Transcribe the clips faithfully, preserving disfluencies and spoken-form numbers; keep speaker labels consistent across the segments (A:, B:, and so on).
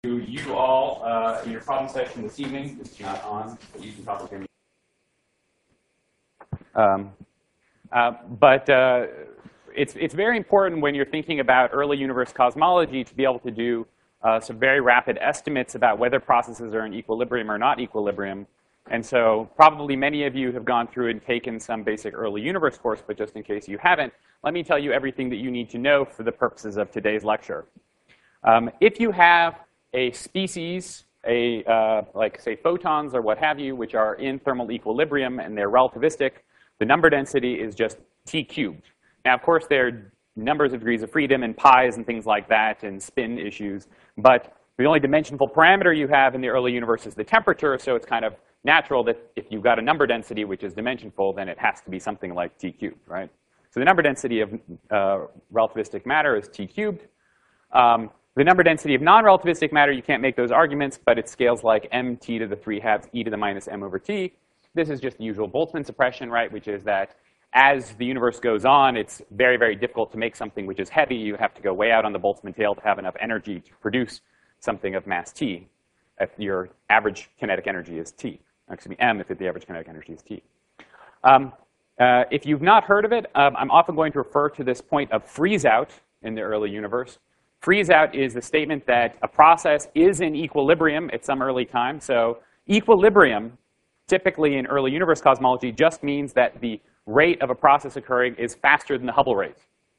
A: you all uh, in your problem session this evening. It's not on, but you can probably hear me. Um, uh, but uh, it's, it's very important when you're thinking about early universe cosmology to be able to do uh, some very rapid estimates about whether processes are in equilibrium or not equilibrium. And so probably many of you have gone through and taken some basic early universe course, but just in case you haven't, let me tell you everything that you need to know for the purposes of today's lecture. Um, if you have a species, a, uh, like say photons or what have you, which are in thermal equilibrium and they're relativistic, the number density is just T cubed. Now, of course, there are numbers of degrees of freedom and pi's and things like that and spin issues, but the only dimensional parameter you have in the early universe is the temperature, so it's kind of natural that if you've got a number density which is dimensionful, then it has to be something like T cubed, right? So the number density of uh, relativistic matter is T cubed. Um, The number density of non-relativistic matter, you can't make those arguments, but it scales like mt to the three halves e to the minus m over t. This is just the usual Boltzmann suppression, right, which is that as the universe goes on, it's very, very difficult to make something which is heavy. You have to go way out on the Boltzmann tail to have enough energy to produce something of mass t if your average kinetic energy is t. Excuse me, m if the average kinetic energy is t. Um, uh, if you've not heard of it, um, I'm often going to refer to this point of freeze-out in the early universe. Freeze-out is the statement that a process is in equilibrium at some early time. So equilibrium, typically in early universe cosmology, just means that the rate of a process occurring is faster than the Hubble rate.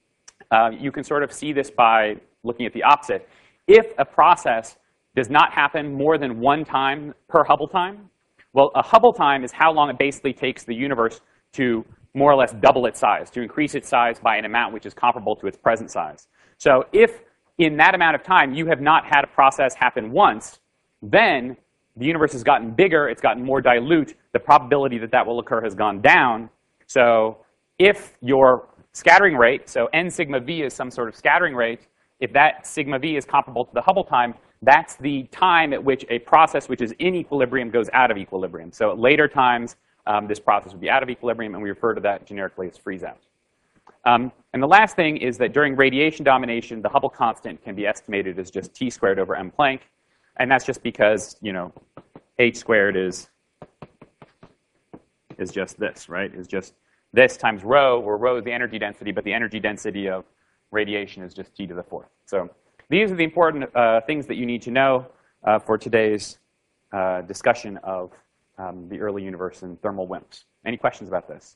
A: Uh, you can sort of see this by looking at the opposite. If a process does not happen more than one time per Hubble time, well, a Hubble time is how long it basically takes the universe to more or less double its size, to increase its size by an amount which is comparable to its present size. So if in that amount of time you have not had a process happen once, then the universe has gotten bigger, it's gotten more dilute, the probability that that will occur has gone down. So if your scattering rate, so n sigma v is some sort of scattering rate, if that sigma v is comparable to the Hubble time, that's the time at which a process which is in equilibrium goes out of equilibrium. So at later times, um, this process would be out of equilibrium, and we refer to that generically as freeze-out. Um, and the last thing is that during radiation domination, the Hubble constant can be estimated as just T squared over m Planck. And that's just because, you know, h squared is, is just this, right? Is just this times rho, where rho is the energy density, but the energy density of radiation is just T to the fourth. So these are the important uh, things that you need to know uh, for today's uh, discussion of um, the early universe and thermal W I M Ps. Any questions about this?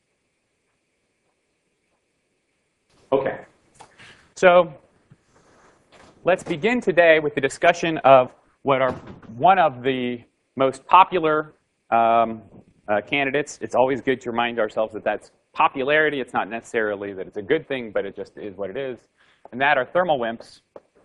A: OK. So let's begin today with the discussion of what are one of the most popular um, uh, candidates. It's always good to remind ourselves that that's popularity. It's not necessarily that it's a good thing, but it just is what it is. And that are thermal W I M Ps.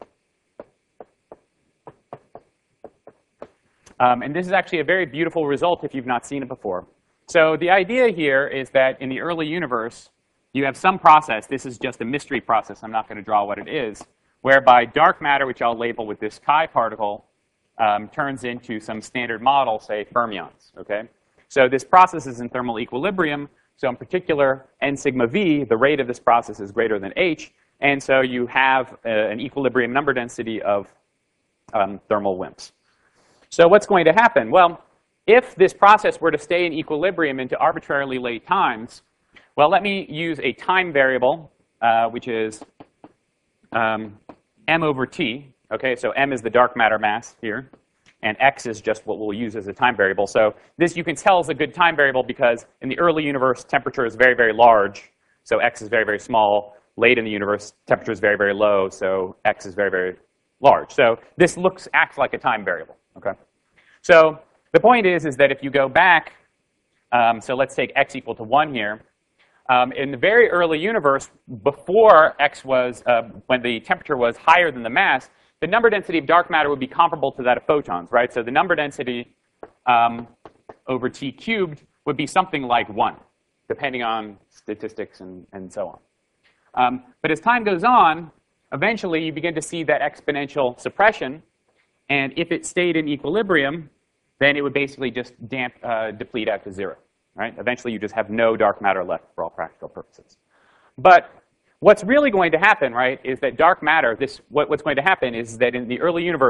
A: Um, and this is actually a very beautiful result if you've not seen it before. So the idea here is that in the early universe, you have some process. This is just a mystery process. I'm not going to draw what it is, whereby dark matter, which I'll label with this chi particle, um, turns into some standard model, say fermions. Okay? So this process is in thermal equilibrium. So in particular, n sigma v, the rate of this process is greater than h. And so you have uh, an equilibrium number density of um, thermal W I M Ps. So what's going to happen? Well, if this process were to stay in equilibrium into arbitrarily late times, well, let me use a time variable, uh, which is um, m over t. Okay, so m is the dark matter mass here, and x is just what we'll use as a time variable. So this you can tell is a good time variable because in the early universe, temperature is very, very large. So x is very, very small. Late in the universe, temperature is very, very low. So x is very, very large. So this looks acts like a time variable. Okay. So the point is, is that if you go back, um, so let's take x equal to one here. Um, in the very early universe, before x was, uh, when the temperature was higher than the mass, the number density of dark matter would be comparable to that of photons, right? So the number density um, over t cubed would be something like one, depending on statistics and, and so on. Um, but as time goes on, eventually you begin to see that exponential suppression. And if it stayed in equilibrium, then it would basically just damp, uh, deplete out to zero. Right? Eventually, you just have no dark matter left for all practical purposes. But what's really going to happen, right, is that dark matter, this, what, what's going to happen is that in the early universe,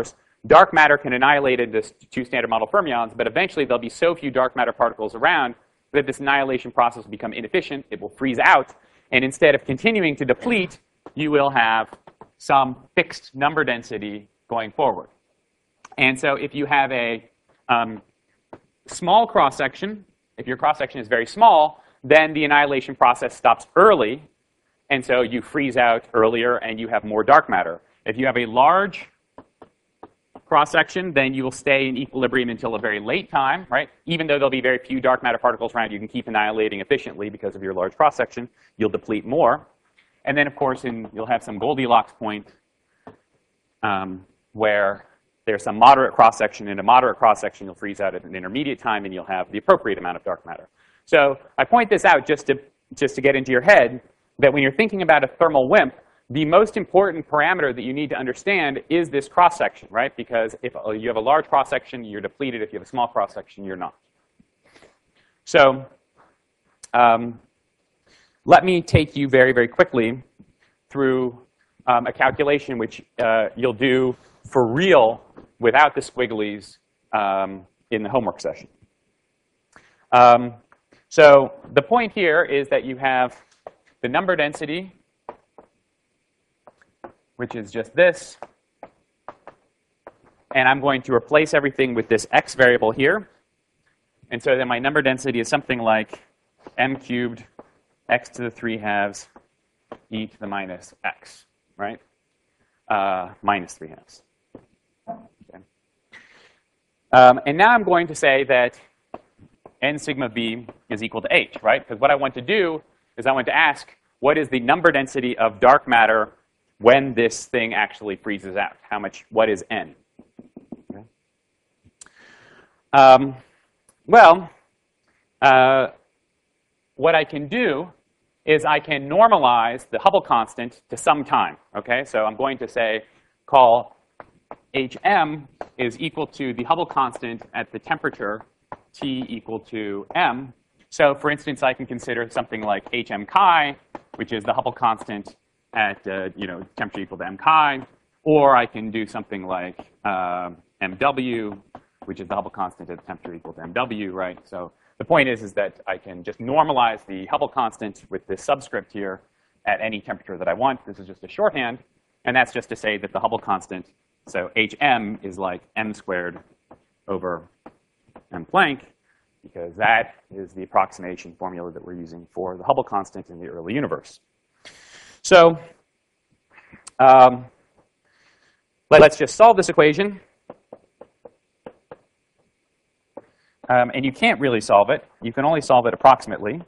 A: dark matter can annihilate into two standard model fermions, but eventually there'll be so few dark matter particles around that this annihilation process will become inefficient. It will freeze out. And instead of continuing to deplete, you will have some fixed number density going forward. And so if you have a um, small cross-section, if your cross-section is very small, then the annihilation process stops early. And so you freeze out earlier, and you have more dark matter. If you have a large cross-section, then you will stay in equilibrium until a very late time, right? Even though there'll be very few dark matter particles around, you can keep annihilating efficiently because of your large cross-section. You'll deplete more. And then, of course, in, you'll have some Goldilocks point um, where there's some moderate cross-section. In a moderate cross-section, you'll freeze out at an intermediate time, and you'll have the appropriate amount of dark matter. So I point this out just to, just to get into your head that when you're thinking about a thermal WIMP, the most important parameter that you need to understand is this cross-section, right? Because if you have a large cross-section, you're depleted. If you have a small cross-section, you're not. So um, let me take you very, very quickly through um, a calculation which uh, you'll do for real without the squigglies um, in the homework session. Um, so the point here is that you have the number density, which is just this. And I'm going to replace everything with this x variable here. And so then my number density is something like m cubed x to the three halves e to the minus x, right? Uh, minus three halves. Okay. Um, and now I'm going to say that n sigma b is equal to h, right? Because what I want to do is I want to ask, what is the number density of dark matter when this thing actually freezes out? How much, what is n? Okay. Um, well, uh, what I can do is I can normalize the Hubble constant to some time. Okay, so I'm going to say, call Hm is equal to the Hubble constant at the temperature T equal to m. So for instance, I can consider something like Hm chi, which is the Hubble constant at uh, you know, temperature equal to m chi, or I can do something like uh, mw, which is the Hubble constant at temperature equal to mw, right? So the point is, is that I can just normalize the Hubble constant with this subscript here at any temperature that I want. This is just a shorthand, and that's just to say that the Hubble constant, so Hm is like m squared over m Planck, because that is the approximation formula that we're using for the Hubble constant in the early universe. So um, let's just solve this equation. Um, and you can't really solve it. You can only solve it approximately.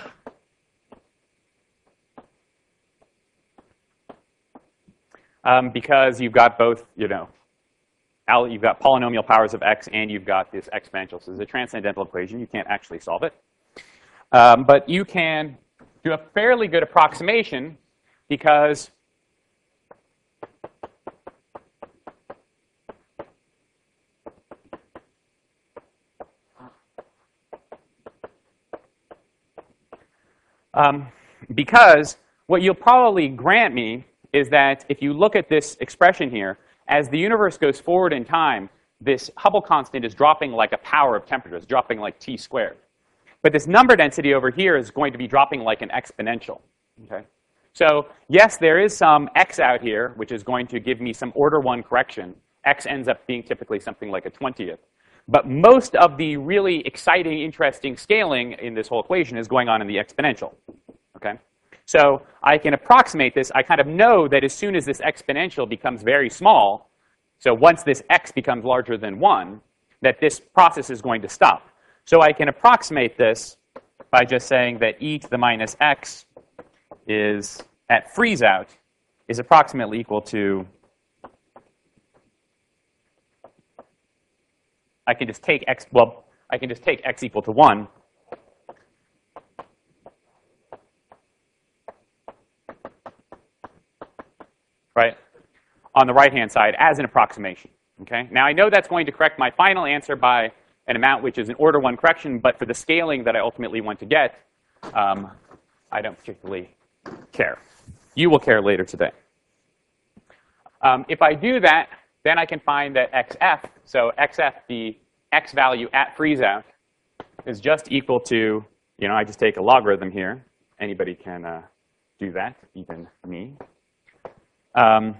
A: Um, because you've got both, you know, you've got polynomial powers of x, and you've got this exponential. So it's a transcendental equation. You can't actually solve it. Um, but you can do a fairly good approximation, because um, because what you'll probably grant me is that if you look at this expression here, as the universe goes forward in time, this Hubble constant is dropping like a power of temperature. It's dropping like t squared. But this number density over here is going to be dropping like an exponential. Okay? So yes, there is some x out here, which is going to give me some order one correction. X ends up being typically something like a twentieth. But most of the really exciting, interesting scaling in this whole equation is going on in the exponential. Okay? So I can approximate this. I kind of know that as soon as this exponential becomes very small, so once this x becomes larger than one, that this process is going to stop. So I can approximate this by just saying that e to the minus x is, at freeze out, is approximately equal to, I can just take x, well, I can just take x equal to one. Right, on the right-hand side as an approximation. Okay? Now, I know that's going to correct my final answer by an amount which is an order one correction, but for the scaling that I ultimately want to get, um, I don't particularly care. You will care later today. Um, if I do that, then I can find that xf, so xf, the x value at freeze out, is just equal to, you know, I just take a logarithm here. Anybody can uh, do that, even me. Um,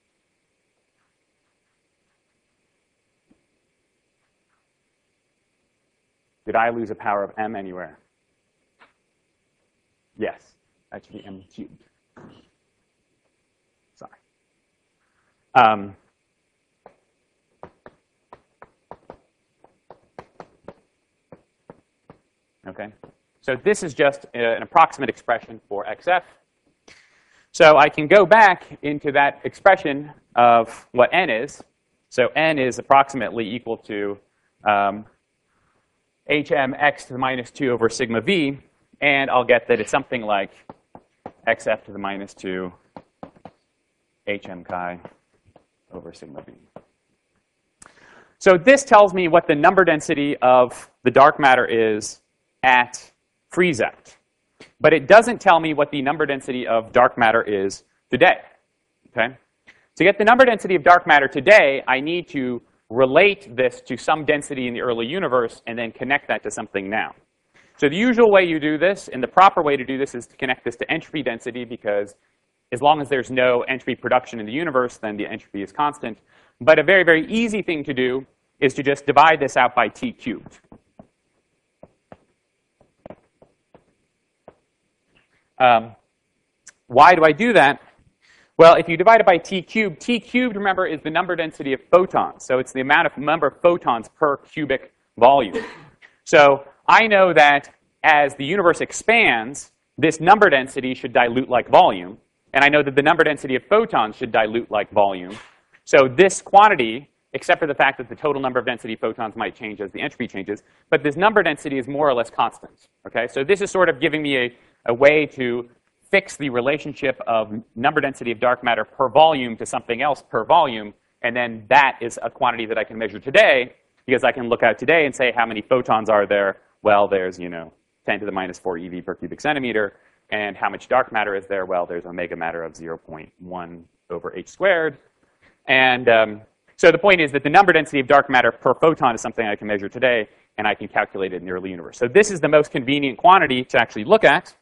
A: did I lose a power of m anywhere? Yes, that should be m cubed. Sorry. Um, okay, so this is just an approximate expression for xf. So I can go back into that expression of what n is. So n is approximately equal to um, hmx to the minus two over sigma v, and I'll get that it's something like xf to the minus two hm chi over sigma v. So this tells me what the number density of the dark matter is at freeze out. But it doesn't tell me what the number density of dark matter is today. Okay? To get the number density of dark matter today, I need to relate this to some density in the early universe and then connect that to something now. So the usual way you do this, and the proper way to do this, is to connect this to entropy density, because as long as there's no entropy production in the universe, then the entropy is constant. But a very, very easy thing to do is to just divide this out by t cubed. Um, why do I do that? Well, if you divide it by t cubed, t cubed, remember, is the number density of photons. So it's the amount of number of photons per cubic volume. So I know that as the universe expands, this number density should dilute like volume. And I know that the number density of photons should dilute like volume. So this quantity, except for the fact that the total number of density photons might change as the entropy changes, but this number density is more or less constant. Okay? So this is sort of giving me a a way to fix the relationship of number density of dark matter per volume to something else per volume, and then that is a quantity that I can measure today, because I can look out today and say, how many photons are there? Well, there's, you know, ten to the minus four eV per cubic centimeter. And how much dark matter is there? Well, there's omega matter of zero point one over h squared. And um, so the point is that the number density of dark matter per photon is something I can measure today, and I can calculate it in the early universe. So this is the most convenient quantity to actually look at.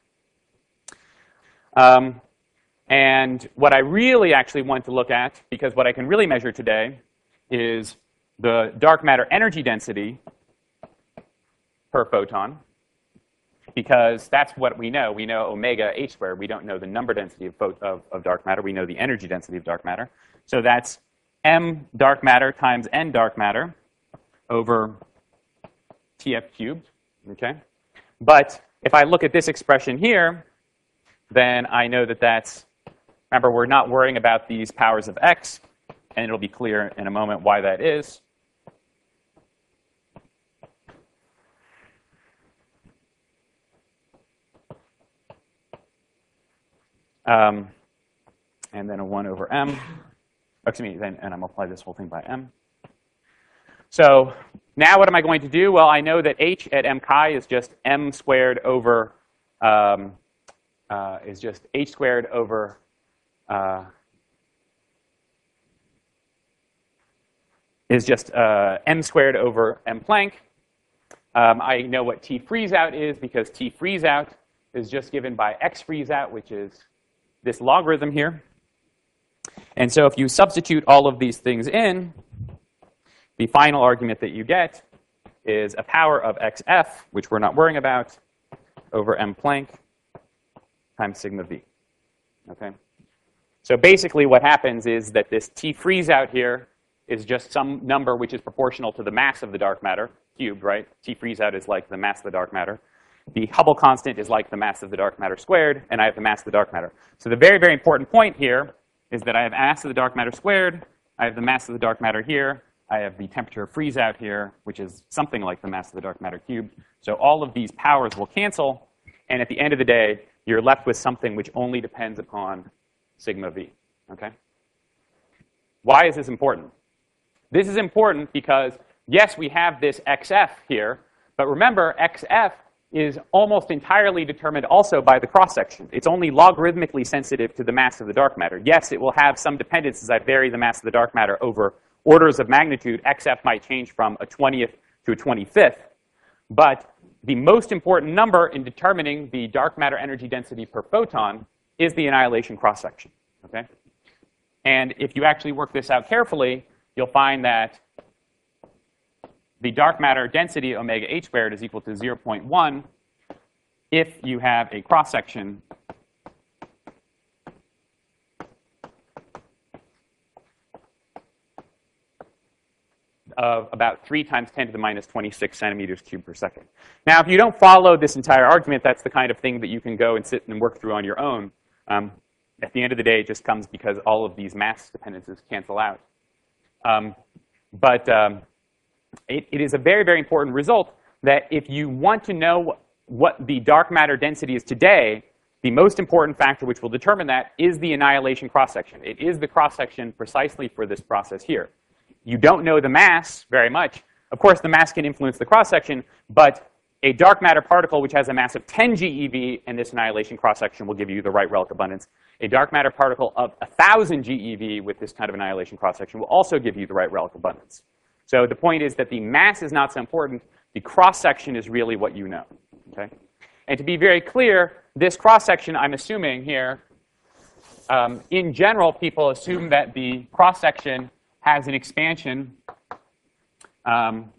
A: Um, and what I really actually want to look at, because what I can really measure today is the dark matter energy density per photon, because that's what we know. We know omega h squared. We don't know the number density of, of, of dark matter. We know the energy density of dark matter. So that's m dark matter times n dark matter over Tf cubed. Okay? But if I look at this expression here, then I know that that's, remember, we're not worrying about these powers of x, and it'll be clear in a moment why that is. Um, and then a one over m. Oh, excuse me, then, and I multiply this whole thing by m. So now what am I going to do? Well, I know that h at m chi is just m squared over um, Uh, is just h squared over uh, is just uh, m squared over m Planck. Um, I know what t freeze out is, because t freeze out is just given by x freeze out, which is this logarithm here. And so if you substitute all of these things in, the final argument that you get is a power of xf, which we're not worrying about, over m Planck times sigma v. Okay? So basically what happens is that this t freeze out here is just some number which is proportional to the mass of the dark matter, cubed, right? T freeze out is like the mass of the dark matter. The Hubble constant is like the mass of the dark matter squared, and I have the mass of the dark matter. So the very, very important point here is that I have mass of the dark matter squared, I have the mass of the dark matter here, I have the temperature of freeze out here, which is something like the mass of the dark matter cubed. So all of these powers will cancel, and at the end of the day, you're left with something which only depends upon sigma v. Okay? Why is this important? This is important because, yes, we have this xf here, but remember, xf is almost entirely determined also by the cross-section. It's only logarithmically sensitive to the mass of the dark matter. Yes, it will have some dependence as I vary the mass of the dark matter over orders of magnitude, X F might change from a twentieth to a twenty-fifth. But the most important number in determining the dark matter energy density per photon is the annihilation cross-section. Okay? And if you actually work this out carefully, you'll find that the dark matter density omega h squared is equal to zero point one if you have a cross-section of about three times ten to the minus twenty-six centimeters cubed per second. Now, if you don't follow this entire argument, that's the kind of thing that you can go and sit and work through on your own. Um, at the end of the day, it just comes because all of these mass dependencies cancel out. Um, but um, it, it is a very, very important result that if you want to know what the dark matter density is today, the most important factor which will determine that is the annihilation cross-section. It is the cross-section precisely for this process here. You don't know the mass very much. Of course, the mass can influence the cross-section, but a dark matter particle which has a mass of ten GeV and this annihilation cross-section will give you the right relic abundance. A dark matter particle of one thousand GeV with this kind of annihilation cross-section will also give you the right relic abundance. So the point is that the mass is not so important. The cross-section is really what you know. Okay? And to be very clear, this cross-section I'm assuming here, um, in general, people assume that the cross-section has an expansion um,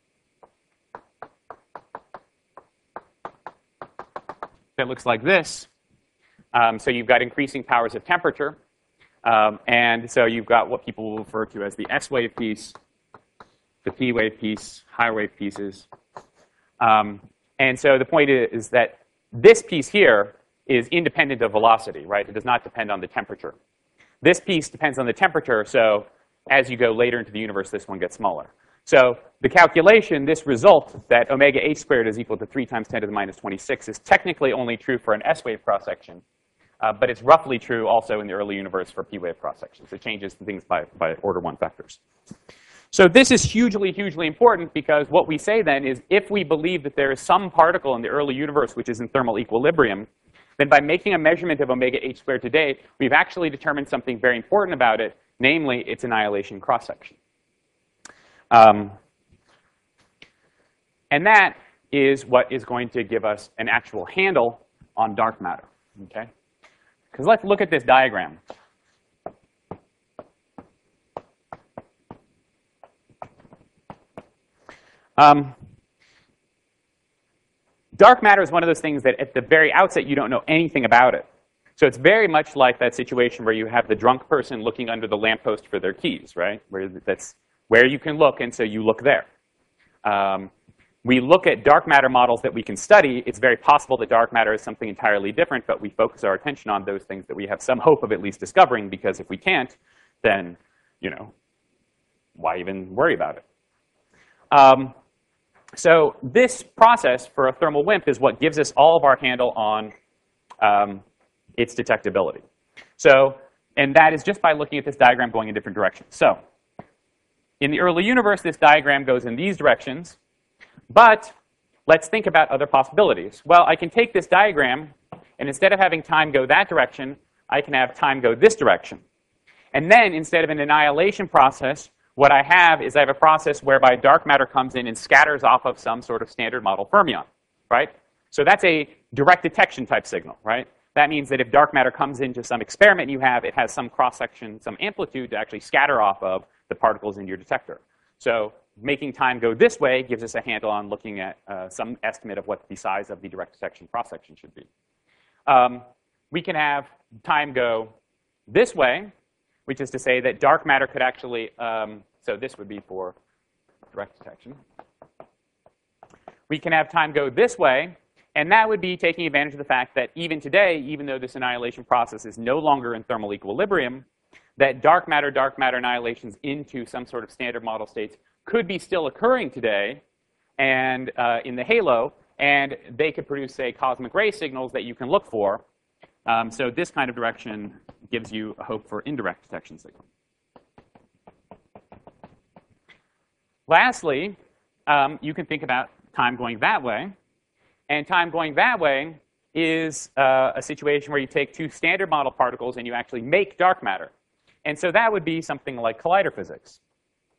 A: that looks like this. Um, so you've got increasing powers of temperature. Um, and so you've got what people will refer to as the S wave piece, the P wave piece, higher wave pieces. Um, and so the point is, is that this piece here is independent of velocity, right? It does not depend on the temperature. This piece depends on the temperature. So as you go later into the universe, this one gets smaller. So the calculation, this result, that omega h squared is equal to three times ten to the minus twenty-six, is technically only true for an S-wave cross-section. Uh, but it's roughly true also in the early universe for P-wave cross-sections. It changes things by, by order one factors. So this is hugely, hugely important because what we say then is if we believe that there is some particle in the early universe which is in thermal equilibrium, then by making a measurement of omega h squared today, we've actually determined something very important about it, namely its annihilation cross-section. Um, and that is what is going to give us an actual handle on dark matter. Okay? Because let's look at this diagram. Um, dark matter is one of those things that at the very outset you don't know anything about it. So it's very much like that situation where you have the drunk person looking under the lamppost for their keys, right? Where that's where you can look, and so you look there. Um, we look at dark matter models that we can study. It's very possible that dark matter is something entirely different, but we focus our attention on those things that we have some hope of at least discovering, because if we can't, then, you know, why even worry about it? Um, so this process for a thermal WIMP is what gives us all of our handle on um, its detectability. So, and that is just by looking at this diagram going in different directions. So in the early universe, this diagram goes in these directions. But let's think about other possibilities. Well, I can take this diagram, and instead of having time go that direction, I can have time go this direction. And then instead of an annihilation process, what I have is I have a process whereby dark matter comes in and scatters off of some sort of standard model fermion, right? So that's a direct detection type signal, right? That means that if dark matter comes into some experiment you have, it has some cross-section, some amplitude to actually scatter off of the particles in your detector. So making time go this way gives us a handle on looking at uh, some estimate of what the size of the direct detection cross-section should be. Um, we can have time go this way, which is to say that dark matter could actually, um, so this would be for direct detection. We can have time go this way, and that would be taking advantage of the fact that even today, even though this annihilation process is no longer in thermal equilibrium, that dark matter, dark matter annihilations into some sort of standard model states could be still occurring today and uh, in the halo, and they could produce, say, cosmic ray signals that you can look for. Um, so this kind of direction gives you a hope for indirect detection signal. Lastly, um, you can think about time going that way. And time going that way is uh, a situation where you take two standard model particles and you actually make dark matter. And so that would be something like collider physics.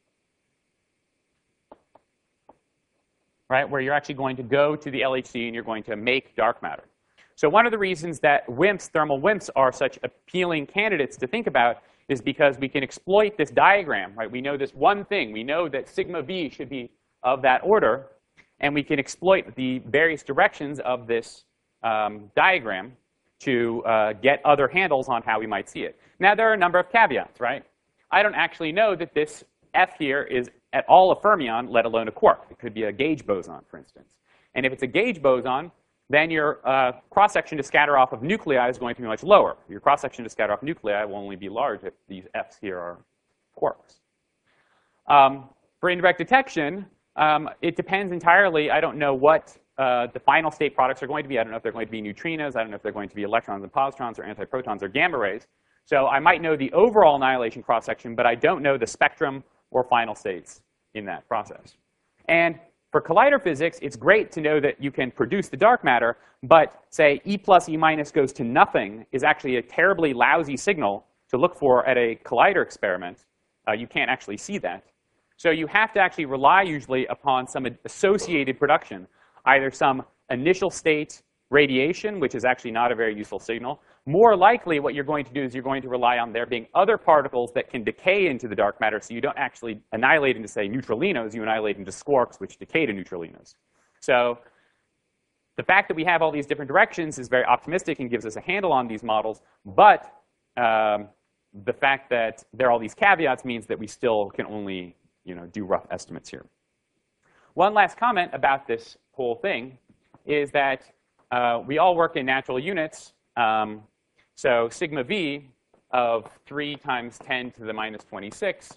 A: right, where you're actually going to go to the L H C and you're going to make dark matter. So one of the reasons that WIMPs, thermal WIMPs, are such appealing candidates to think about is because we can exploit this diagram, right? We know this one thing. We know that sigma V should be of that order, and we can exploit the various directions of this um, diagram to uh, get other handles on how we might see it. Now, there are a number of caveats, right? I don't actually know that this F here is at all a fermion, let alone a quark. It could be a gauge boson, for instance. And if it's a gauge boson, then your uh, cross-section to scatter off of nuclei is going to be much lower. Your cross-section to scatter off nuclei will only be large if these Fs here are quarks. Um, for indirect detection, um, it depends entirely. I don't know what uh, the final state products are going to be. I don't know if they're going to be neutrinos. I don't know if they're going to be electrons and positrons or antiprotons or gamma rays. So I might know the overall annihilation cross-section, but I don't know the spectrum or final states in that process. And for collider physics, it's great to know that you can produce the dark matter, but say E plus E minus goes to nothing is actually a terribly lousy signal to look for at a collider experiment. Uh, you can't actually see that. So you have to actually rely usually upon some associated production, either some initial state radiation, which is actually not a very useful signal. More likely, what you're going to do is you're going to rely on there being other particles that can decay into the dark matter, so you don't actually annihilate into, say, neutralinos. You annihilate into squarks, which decay to neutralinos. So the fact that we have all these different directions is very optimistic and gives us a handle on these models. But um, the fact that there are all these caveats means that we still can only, you know, do rough estimates here. One last comment about this whole thing is that uh, we all work in natural units. Um, so sigma V of three times ten to the minus twenty-six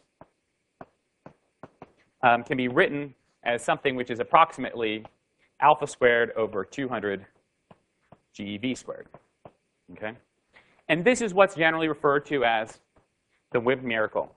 A: um, can be written as something which is approximately alpha squared over two hundred G E V squared. Okay? And this is what's generally referred to as the WIMP miracle.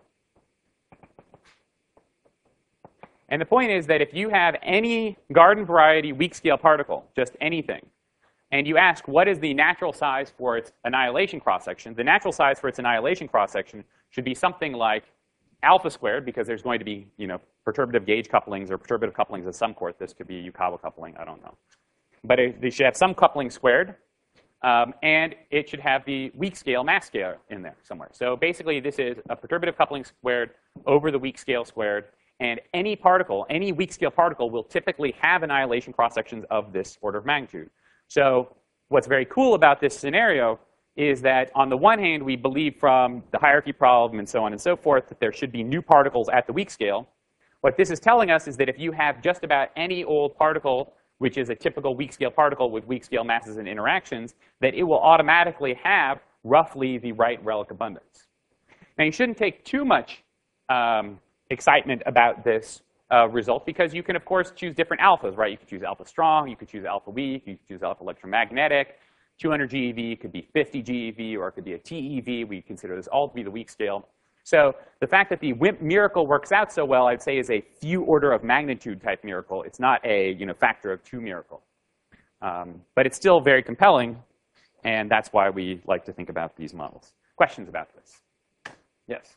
A: And the point is that if you have any garden variety weak scale particle, just anything, and you ask what is the natural size for its annihilation cross-section, the natural size for its annihilation cross-section should be something like alpha squared, because there's going to be, you know, perturbative gauge couplings or perturbative couplings of some sort. This could be Yukawa coupling. I don't know. But it, they should have some coupling squared. Um, and it should have the weak scale mass scale in there somewhere. So basically, this is a perturbative coupling squared over the weak scale squared. And any particle, any weak scale particle, will typically have annihilation cross-sections of this order of magnitude. So what's very cool about this scenario is that on the one hand, we believe from the hierarchy problem and so on and so forth that there should be new particles at the weak scale. What this is telling us is that if you have just about any old particle, which is a typical weak scale particle with weak scale masses and interactions, that it will automatically have roughly the right relic abundance. Now, you shouldn't take too much um, excitement about this uh, result, because you can, of course, choose different alphas, right? You could choose alpha strong, you could choose alpha weak, you could choose alpha electromagnetic. two hundred G E V could be fifty G E V, or it could be a T E V. We consider this all to be the weak scale. So the fact that the WIMP miracle works out so well, I'd say, is a few order of magnitude type miracle. It's not a, you know, factor of two miracle. Um, but it's still very compelling, and that's why we like to think about these models. Questions about this? Yes?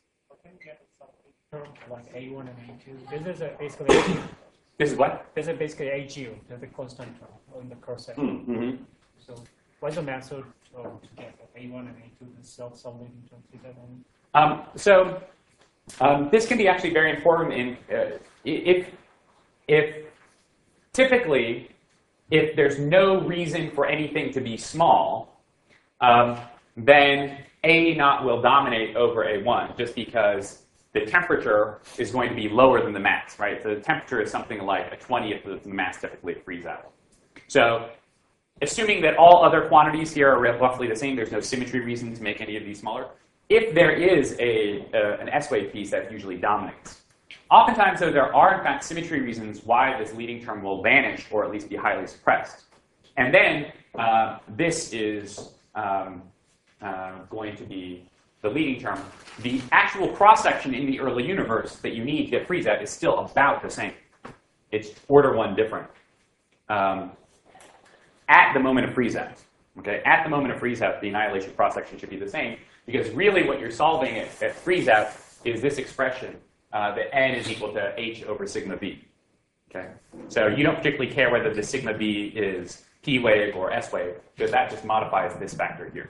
B: Like A one and A two. This is a basically.
A: This is what?
B: This is basically A G, the constant term in the cross section.
A: Mm-hmm.
B: So what's the method uh, to get A one and A two and self-solving terms? Is that any?
A: Um, so um, this can be actually very important in uh, if if typically if there's no reason for anything to be small, um, then A naught will dominate over A one, just because the temperature is going to be lower than the mass, right? So the temperature is something like a twentieth of the mass typically at freeze out. So assuming that all other quantities here are roughly the same, there's no symmetry reason to make any of these smaller. If there is a, uh, an S-wave piece, that usually dominates. Oftentimes, though, there are, in fact, symmetry reasons why this leading term will vanish or at least be highly suppressed. And then uh, this is um, uh, going to be the leading term. The actual cross-section in the early universe that you need to get freeze out is still about the same. It's order one different um, at the moment of freeze out. Okay? At the moment of freeze out, the annihilation cross-section should be the same, because really what you're solving at, at freeze out is this expression uh, that n is equal to h over sigma v. Okay? So you don't particularly care whether the sigma b is p wave or s wave, because that just modifies this factor here.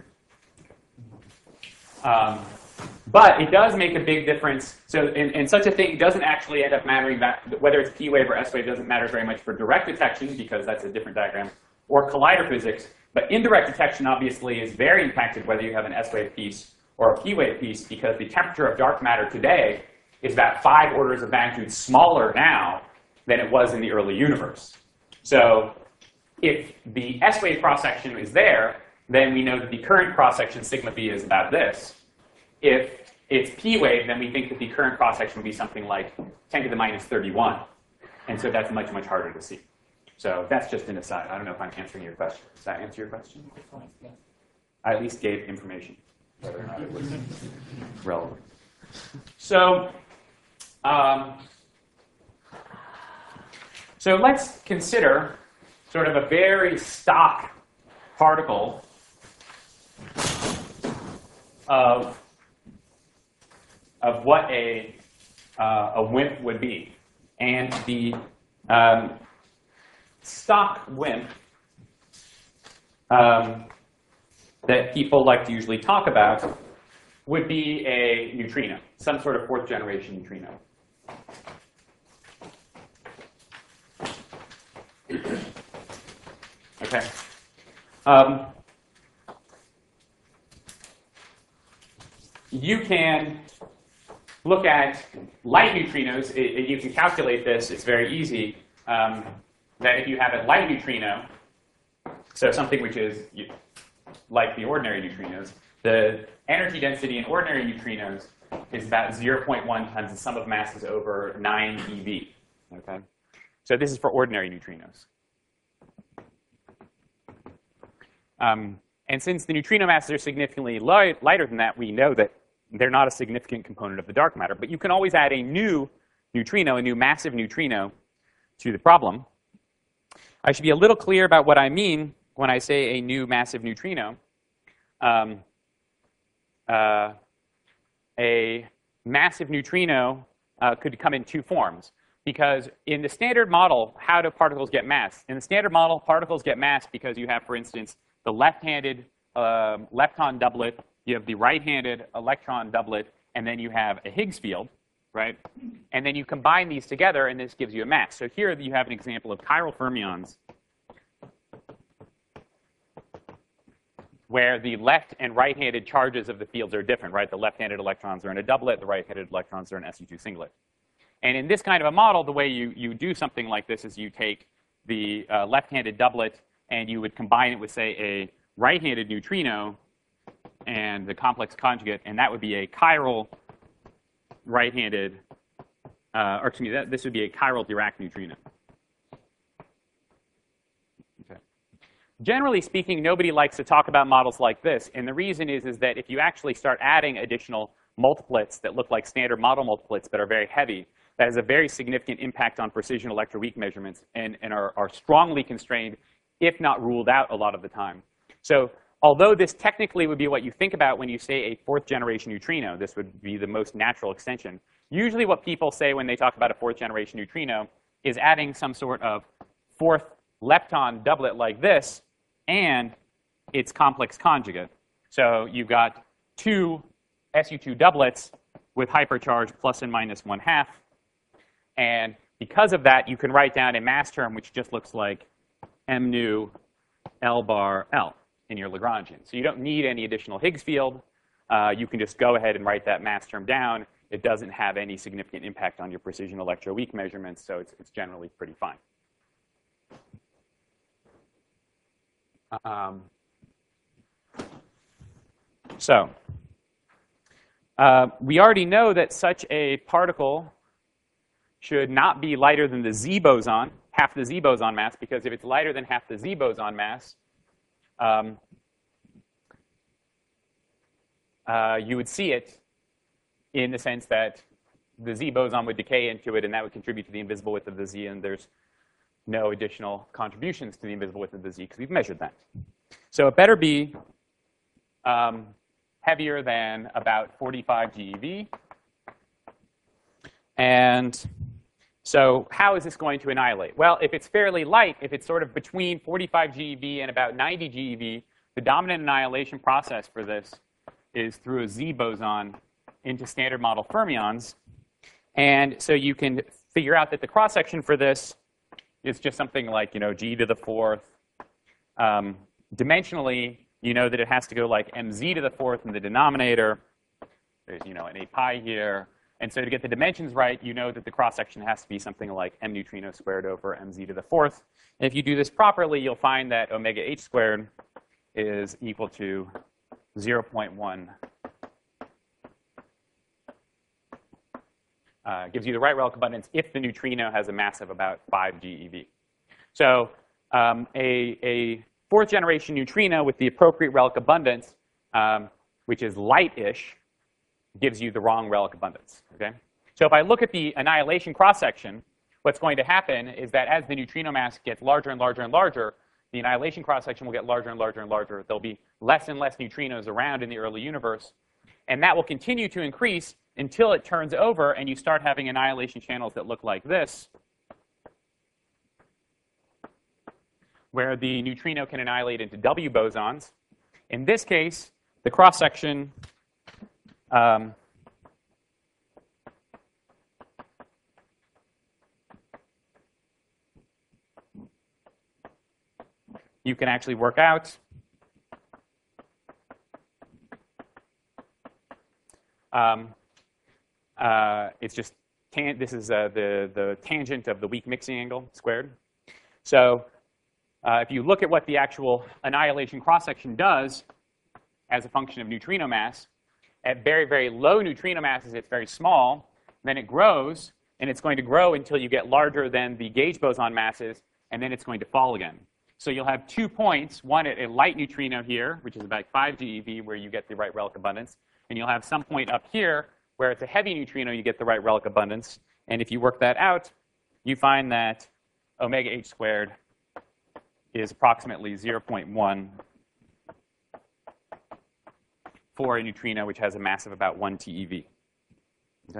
A: Um, but it does make a big difference. So in, in such a thing doesn't actually end up mattering, that whether it's p wave or s wave doesn't matter very much for direct detection, because that's a different diagram, or collider physics. But indirect detection obviously is very impacted whether you have an s wave piece or a p wave piece, because the temperature of dark matter today is about five orders of magnitude smaller now than it was in the early universe. So if the s wave cross-section is there, then we know that the current cross-section sigma b is about this. If it's p wave, then we think that the current cross-section would be something like ten to the minus thirty-one. And so that's much, much harder to see. So that's just an aside. I don't know if I'm answering your question. Does that answer your question? I at least gave information, whether or not it was relevant. So, um, so let's consider sort of a very stock particle of, of what a, uh, a WIMP would be. And the um, stock WIMP um, that people like to usually talk about would be a neutrino, some sort of fourth generation neutrino. Okay. Um, you can look at light neutrinos. It, it, you can calculate this. It's very easy. Um, that if you have a light neutrino, so something which is like the ordinary neutrinos, the energy density in ordinary neutrinos is about zero point one times the sum of masses over nine eV. Okay? So this is for ordinary neutrinos. Um, and since the neutrino masses are significantly light, lighter than that, we know that they're not a significant component of the dark matter. But you can always add a new neutrino, a new massive neutrino, to the problem. I should be a little clear about what I mean when I say a new massive neutrino. Um, uh, a massive neutrino uh, could come in two forms. Because in the standard model, how do particles get mass? In the standard model, particles get mass because you have, for instance, the left-handed uh, lepton doublet, you have the right-handed electron doublet, and then you have a Higgs field, right? And then you combine these together, and this gives you a mass. So here you have an example of chiral fermions, where the left and right-handed charges of the fields are different, right? The left-handed electrons are in a doublet, the right-handed electrons are in S U two singlet. And in this kind of a model, the way you, you do something like this is you take the uh, left-handed doublet and you would combine it with, say, a right-handed neutrino and the complex conjugate, and that would be a chiral right-handed, uh, or excuse me, that, this would be a chiral Dirac neutrino. Okay. Generally speaking, nobody likes to talk about models like this, and the reason is, is that if you actually start adding additional multiplets that look like standard model multiplets but are very heavy, that has a very significant impact on precision electroweak measurements and, and are, are strongly constrained, if not ruled out a lot of the time. So although this technically would be what you think about when you say a fourth generation neutrino, this would be the most natural extension. Usually what people say when they talk about a fourth generation neutrino is adding some sort of fourth lepton doublet like this and its complex conjugate. So you've got two S U two doublets with hypercharge plus and minus one half. And because of that, you can write down a mass term which just looks like m nu L bar L in your Lagrangian. So you don't need any additional Higgs field. Uh, you can just go ahead and write that mass term down. It doesn't have any significant impact on your precision electroweak measurements, so it's, it's generally pretty fine. Um, so uh, we already know that such a particle should not be lighter than the Z boson, half the Z boson mass, because if it's lighter than half the Z boson mass, um, uh, you would see it in the sense that the Z boson would decay into it, and that would contribute to the invisible width of the Z, and there's no additional contributions to the invisible width of the Z because we've measured that. So it better be um, heavier than about forty-five GeV. And So how is this going to annihilate? Well, if it's fairly light, if it's sort of between forty-five GeV and about ninety GeV, the dominant annihilation process for this is through a Z boson into standard model fermions. And so you can figure out that the cross-section for this is just something like, you know, G to the fourth. Um, dimensionally, you know that it has to go like mz to the fourth in the denominator. There's, you know, an eight pi here. And so to get the dimensions right, you know that the cross-section has to be something like m neutrino squared over mz to the fourth. And if you do this properly, you'll find that omega h squared is equal to zero point one. Uh, gives you the right relic abundance if the neutrino has a mass of about five GeV. So um, a, a fourth generation neutrino with the appropriate relic abundance, um, which is light-ish, gives you the wrong relic abundance. Okay? So if I look at the annihilation cross-section, what's going to happen is that as the neutrino mass gets larger and larger and larger, the annihilation cross-section will get larger and larger and larger. There'll be less and less neutrinos around in the early universe. And that will continue to increase until it turns over and you start having annihilation channels that look like this, where the neutrino can annihilate into W bosons. In this case, the cross-section um, you can actually work out um, uh, it's just tan this is uh, the the tangent of the weak mixing angle squared. So uh, if you look at what the actual annihilation cross-section does as a function of neutrino mass, at very, very low neutrino masses, it's very small. Then it grows, and it's going to grow until you get larger than the gauge boson masses, and then it's going to fall again. So you'll have two points, one at a light neutrino here, which is about five GeV, where you get the right relic abundance. And you'll have some point up here where it's a heavy neutrino, you get the right relic abundance. And if you work that out, you find that omega h squared is approximately zero point one for a neutrino which has a mass of about one TeV. Okay?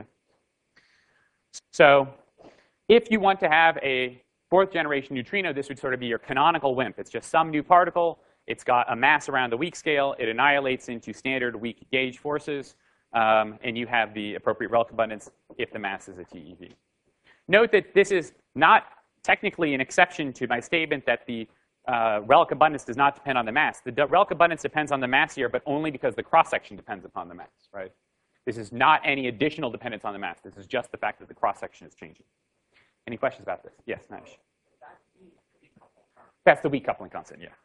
A: So if you want to have a fourth generation neutrino, this would sort of be your canonical WIMP. It's just some new particle. It's got a mass around the weak scale. It annihilates into standard weak gauge forces. Um, and you have the appropriate relic abundance if the mass is a TeV. Note that this is not technically an exception to my statement that the uh, relic abundance does not depend on the mass. The relic abundance depends on the mass here, but only because the cross-section depends upon the mass, right? This is not any additional dependence on the mass. This is just the fact that the cross-section is changing. Any questions about this? Yes, Nash. That's the weak coupling constant, yeah.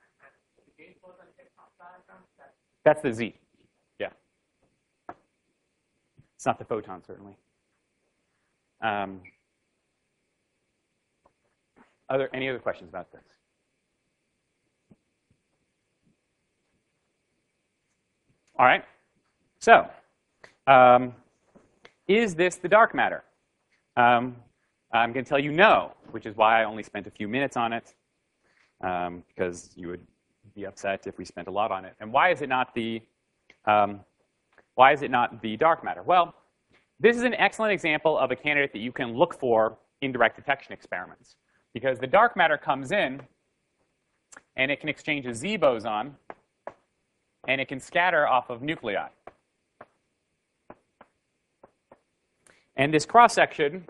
A: That's the Z, yeah. It's not the photon, certainly. Um, other, any other questions about this? All right. So, um, is this the dark matter? Um, I'm going to tell you no, which is why I only spent a few minutes on it, um, because you would be upset if we spent a lot on it. And why is it not the um, why is it not the dark matter? Well, this is an excellent example of a candidate that you can look for in direct detection experiments, because the dark matter comes in and it can exchange a Z boson and it can scatter off of nuclei. And this cross section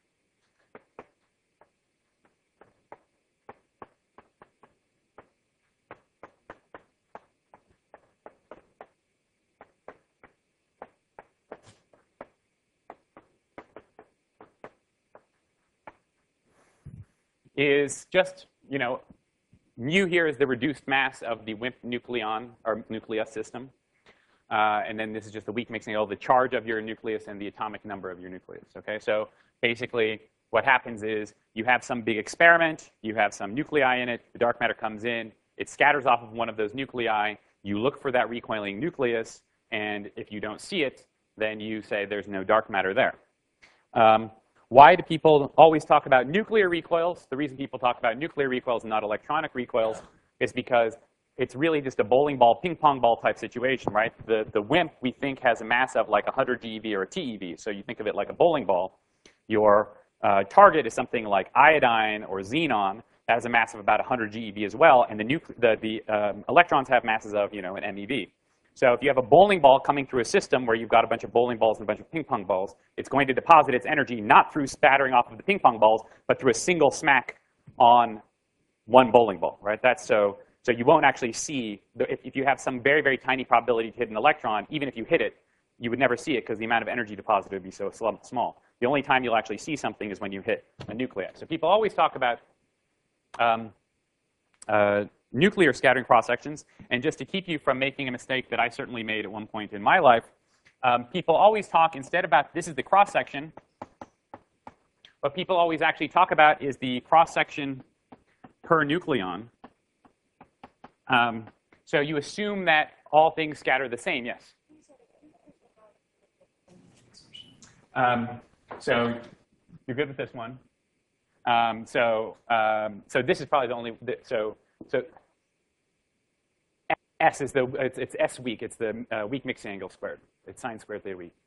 A: is just, you know, mu here is the reduced mass of the WIMP nucleon or nucleus system. Uh, and then this is just the weak mixing of the charge of your nucleus and the atomic number of your nucleus. Okay, so basically what happens is you have some big experiment, you have some nuclei in it, the dark matter comes in, it scatters off of one of those nuclei, you look for that recoiling nucleus, and if you don't see it, then you say there's no dark matter there. Um, Why do people always talk about nuclear recoils? The reason people talk about nuclear recoils and not electronic recoils is because it's really just a bowling ball, ping pong ball type situation, right? The, the WIMP, we think, has a mass of like one hundred GeV or a TeV. So you think of it like a bowling ball. Your uh, target is something like iodine or xenon, that has a mass of about one hundred GeV as well, and the, the, the um, electrons have masses of, you know, an MeV. So if you have a bowling ball coming through a system where you've got a bunch of bowling balls and a bunch of ping pong balls, it's going to deposit its energy not through spattering off of the ping pong balls, but through a single smack on one bowling ball, right? That's so, so you won't actually see, the, if, if you have some very, very tiny probability to hit an electron, even if you hit it, you would never see it because the amount of energy deposited would be so small. The only time you'll actually see something is when you hit a nuclei. So people always talk about um, uh, nuclear scattering cross-sections. And just to keep you from making a mistake that I certainly made at one point in my life, um, people always talk instead about this is the cross-section. What people always actually talk about is the cross-section per nucleon. Um, so you assume that all things scatter the same, yes? Um, so you're good with this one. Um, so um, so this is probably the only, so so S is the, it's, it's S weak. It's the uh, weak mixing angle squared. It's sine squared theta weak.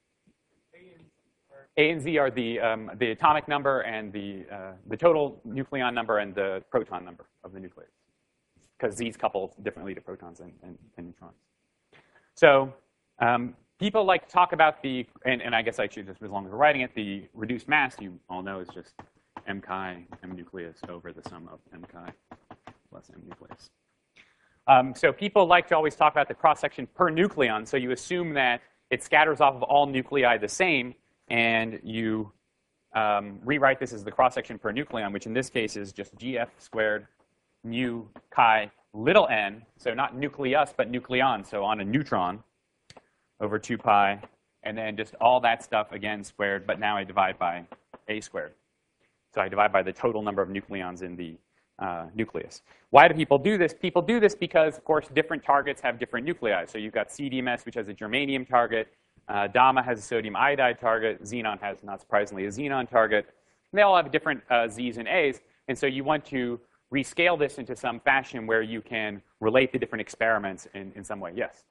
A: A and Z are the, um, the atomic number and the, uh, the total nucleon number and the proton number of the nucleus, because Z's couple differently to protons and, and, and neutrons. So um, people like to talk about the, and, and I guess I should just, as long as we're writing it, the reduced mass, you all know, is just m chi, m nucleus over the sum of m chi plus m nucleus. Um, so people like to always talk about the cross-section per nucleon. So you assume that it scatters off of all nuclei the same, and you um, rewrite this as the cross-section per nucleon, which in this case is just gf squared mu chi little n, so not nucleus, but nucleon, so on a neutron, over two pi, and then just all that stuff again squared, but now I divide by a squared. So I divide by the total number of nucleons in the uh, nucleus. Why do people do this? People do this because, of course, different targets have different nuclei. So you've got C D M S, which has a germanium target. Uh, DAMA has a sodium iodide target. Xenon has, not surprisingly, a xenon target. And they all have different uh, Z's and A's. And so you want to rescale this into some fashion where you can relate the different experiments in, in some way. Yes?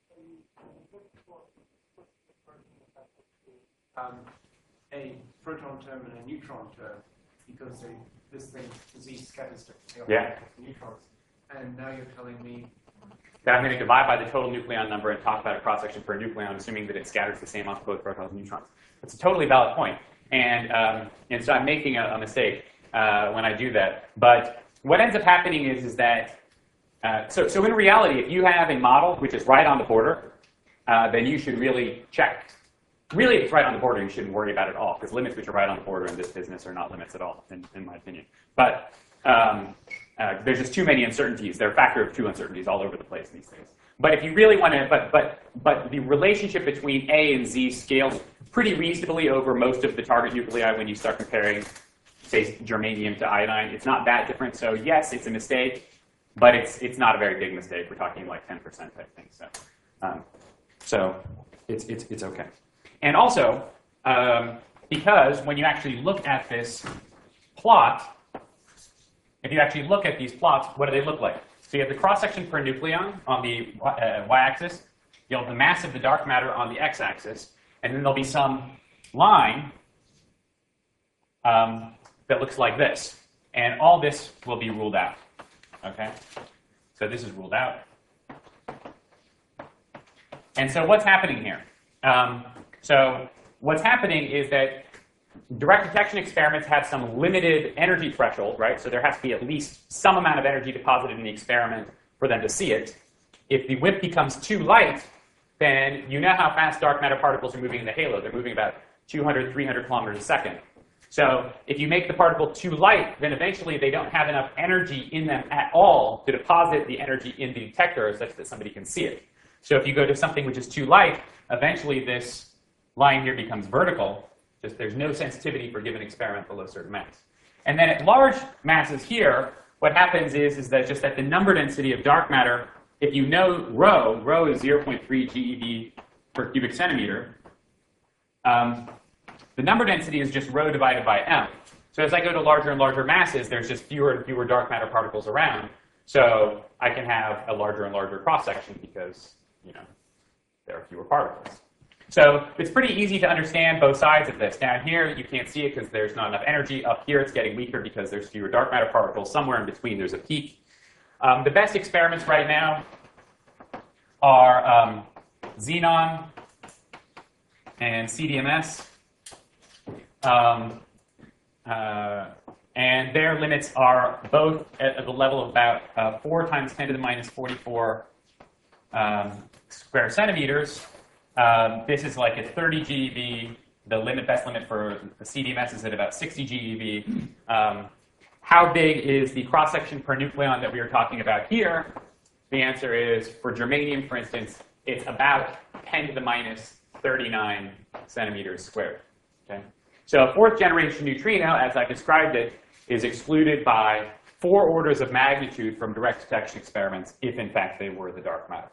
C: Um, a proton term and a neutron term, because they, this thing, Z scatters to
A: yeah.
C: neutrons. And now you're telling me
A: that I'm going to divide by the total nucleon number and talk about a cross-section per nucleon, assuming that it scatters the same off both protons and neutrons. That's a totally valid point. And, um, and so I'm making a, a mistake uh, when I do that. But what ends up happening is, is that, uh, so, so in reality, if you have a model which is right on the border, uh, then you should really check. Really, if it's right on the border, you shouldn't worry about it at all, because limits which are right on the border in this business are not limits at all, in, in my opinion. But um, uh, there's just too many uncertainties. There are a factor of two uncertainties all over the place these days. But if you really want to, but, but, but the relationship between A and Z scales pretty reasonably over most of the target nuclei when you start comparing, say, germanium to iodine. It's not that different. So yes, it's a mistake, but it's, it's not a very big mistake. We're talking like ten percent type thing. So, um, so it's, it's, it's OK. And also, um, because when you actually look at this plot, if you actually look at these plots, what do they look like? So you have the cross-section per nucleon on the uh, y-axis. You'll have the mass of the dark matter on the x-axis. And then there'll be some line um, that looks like this. And all this will be ruled out. OK? So this is ruled out. And so what's happening here? Um, So what's happening is that direct detection experiments have some limited energy threshold, right? So there has to be at least some amount of energy deposited in the experiment for them to see it. If the W I P becomes too light, then you know how fast dark matter particles are moving in the halo. They're moving about two hundred, three hundred kilometers a second. So if you make the particle too light, then eventually they don't have enough energy in them at all to deposit the energy in the detector such that somebody can see it. So if you go to something which is too light, eventually this line here becomes vertical. Just there's no sensitivity for a given experiment below certain mass. And then at large masses here, what happens is, is that just at the number density of dark matter, if you know rho, rho is zero point three GeV per cubic centimeter, um, the number density is just rho divided by m. So as I go to larger and larger masses, there's just fewer and fewer dark matter particles around. So I can have a larger and larger cross-section because, you know, there are fewer particles. So it's pretty easy to understand both sides of this. Down here, you can't see it because there's not enough energy. Up here, it's getting weaker because there's fewer dark matter particles. Somewhere in between, there's a peak. Um, the best experiments right now are um, xenon and C D M S. Um, uh, and their limits are both at, at the level of about uh, four times ten to the minus forty-four um, square centimeters. Um, this is like at thirty G eV. The limit, best limit for the C D M S is at about sixty G eV. Um, how big is the cross-section per nucleon that we were talking about here? The answer is, for germanium, for instance, it's about ten to the minus thirty-nine centimeters squared. Okay? So a fourth generation neutrino, as I described it, is excluded by four orders of magnitude from direct detection experiments if, in fact, they were the dark matter.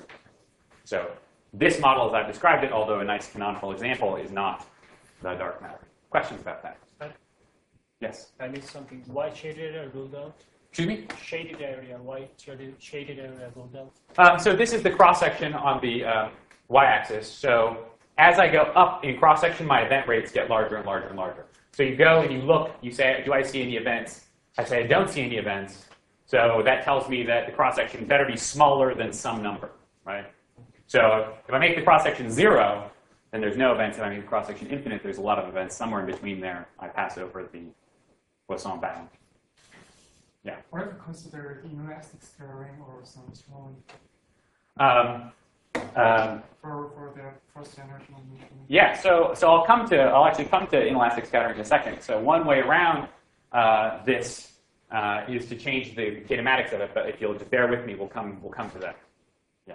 A: So this model, as I've described it, although a nice canonical example, is not the dark matter. Questions about that? Yes?
B: I missed something. White shaded area ruled out?
A: Excuse me?
B: Shaded area, white shaded, shaded area ruled out.
A: Um, so this is the cross-section on the uh, y-axis. So as I go up in cross-section, my event rates get larger and larger and larger. So you go and you look, you say, do I see any events? I say, I don't see any events. So that tells me that the cross-section better be smaller than some number, right? So if I make the cross-section zero, then there's no events. If I make the cross-section infinite, there's a lot of events. Somewhere in between there, I pass over the Poisson bound. Yeah.
D: What if you consider inelastic scattering or some small
A: Um, um,
D: for for the first generation of neutrino?
A: yeah. So so I'll come to I'll actually come to inelastic scattering in a second. So one way around uh, this uh, is to change the kinematics of it. But if you'll just bear with me, we'll come we'll come to that. Yeah.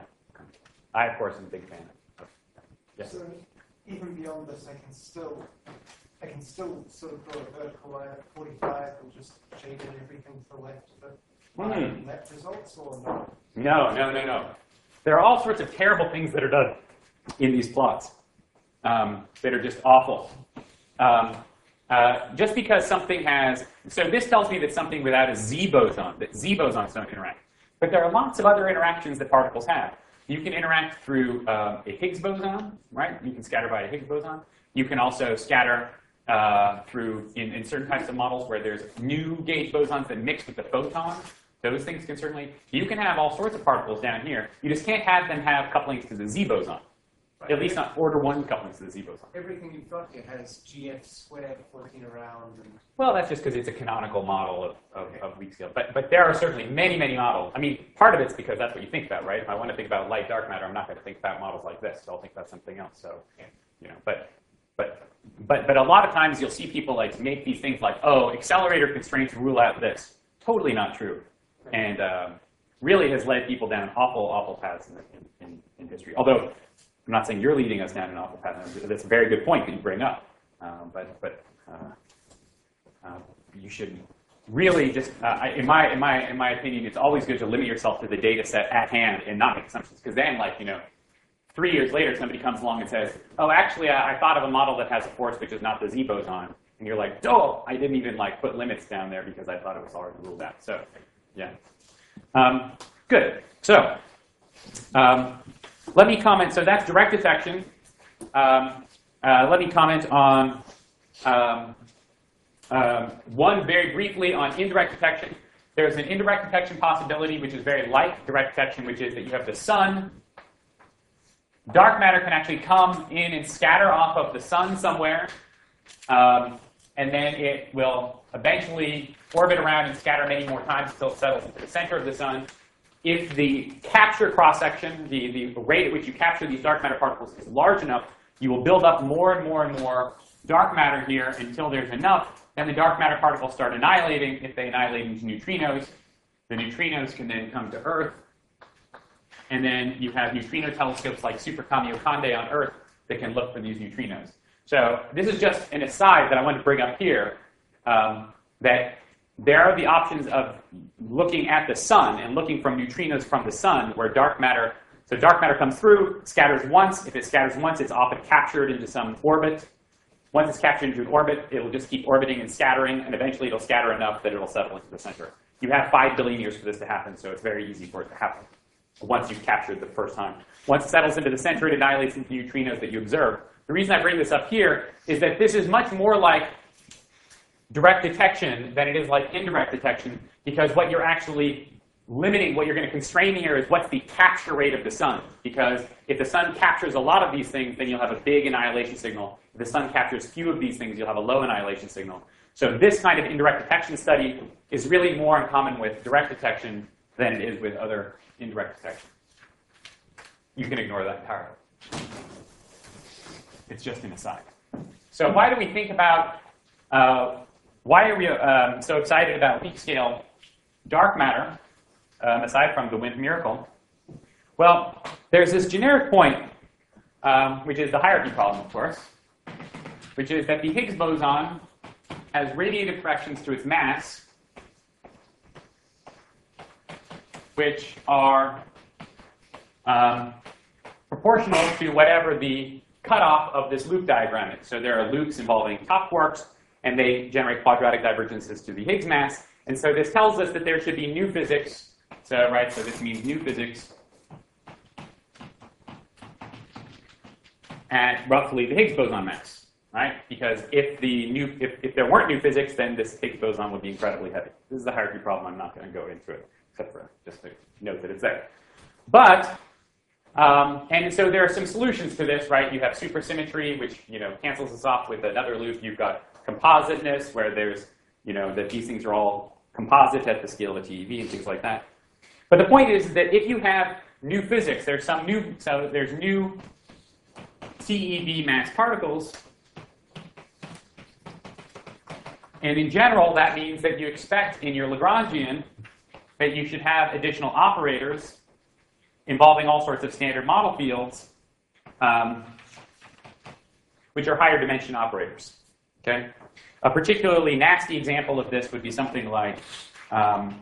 A: I of course am a big fan of. Yes.
C: So even beyond this, I can still, I can still sort of draw a vertical line at forty-five and just shade in everything to the left of it.
A: Mm.
C: Net results or not?
A: No, no, no, no. There are all sorts of terrible things that are done in these plots um, that are just awful. Um, uh, just because something has, so this tells me that something without a Z boson, that Z bosons don't interact. But there are lots of other interactions that particles have. You can interact through uh, a Higgs boson, right? You can scatter by a Higgs boson. You can also scatter uh, through, in, in certain types of models where there's new gauge bosons that mix with the photon. Those things can certainly, you can have all sorts of particles down here. You just can't have them have couplings to the Z boson.
C: Right.
A: At least not order one couplings to the Z boson.
C: Everything you've got here has G F squared floating around. And
A: Well, that's just because it's a canonical model of, of, of weak scale. But, but there are certainly many, many models. I mean, part of it's because that's what you think about, right? If I want to think about light dark matter, I'm not going to think about models like this. So I'll think about something else. So, you know, but, but, but, but a lot of times you'll see people like make these things like, oh, accelerator constraints rule out this. Totally not true. And um, really has led people down awful, awful paths in, in, in history. Although I'm not saying you're leading us down an awful path. That's a very good point that you bring up. Uh, but but uh, uh, you should really just, uh, in my in my in my opinion, it's always good to limit yourself to the data set at hand and not make assumptions. Because then, like you know, three years later, somebody comes along and says, "Oh, actually, I, I thought of a model that has a force which is not the Z boson," and you're like, "Oh, I didn't even like put limits down there because I thought it was already ruled out." So. Yeah. Um, good. So um, let me comment. So that's direct detection. Um, uh, let me comment on um, um, one very briefly on indirect detection. There's an indirect detection possibility, which is very like direct detection, which is that you have the sun. Dark matter can actually come in and scatter off of the sun somewhere. Um, and then it will eventually orbit around and scatter many more times until it settles into the center of the sun. If the capture cross-section, the, the rate at which you capture these dark matter particles is large enough, you will build up more and more and more dark matter here until there's enough. Then the dark matter particles start annihilating. If they annihilate into neutrinos, the neutrinos can then come to Earth. And then you have neutrino telescopes like Super Kamiokande on Earth that can look for these neutrinos. So this is just an aside that I want to bring up here, um, that there are the options of looking at the sun and looking from neutrinos from the sun where dark matter, so dark matter comes through, scatters once. If it scatters once, it's often captured into some orbit. Once it's captured into an orbit, it'll just keep orbiting and scattering, and eventually it'll scatter enough that it'll settle into the center. You have five billion years for this to happen, so it's very easy for it to happen. once you've captured the first time. Once it settles into the center, it annihilates into neutrinos that you observe. The reason I bring this up here is that this is much more like direct detection than it is like indirect detection, because what you're actually limiting, what you're going to constrain here is what's the capture rate of the sun. Because if the sun captures a lot of these things, then you'll have a big annihilation signal. If the sun captures few of these things, you'll have a low annihilation signal. So this kind of indirect detection study is really more in common with direct detection than it is with other indirect detection. You can ignore that entirely. It's just an aside. So why do we think about, uh, why are we um, so excited about weak scale dark matter, um, aside from the WIMP miracle? Well, there's this generic point, um, which is the hierarchy problem, of course, which is that the Higgs boson has radiative corrections to its mass, which are um, proportional to whatever the cutoff of this loop diagram is. So there are loops involving top quarks, and they generate quadratic divergences to the Higgs mass. And so this tells us that there should be new physics. So, right, so this means new physics at roughly the Higgs boson mass, right? Because if the new, if, if there weren't new physics, then this Higgs boson would be incredibly heavy. This is the hierarchy problem. I'm not going to go into it, except for just to note that it's there. But Um, and so there are some solutions to this, right? You have supersymmetry, which, you know, cancels this off with another loop. You've got compositeness, where there's, you know, that these things are all composite at the scale of T E V and things like that. But the point is that if you have new physics, there's some new, so there's new T E V mass particles. And in general, that means that you expect in your Lagrangian that you should have additional operators involving all sorts of standard model fields, um, which are higher dimension operators. Okay? A particularly nasty example of this would be something like um,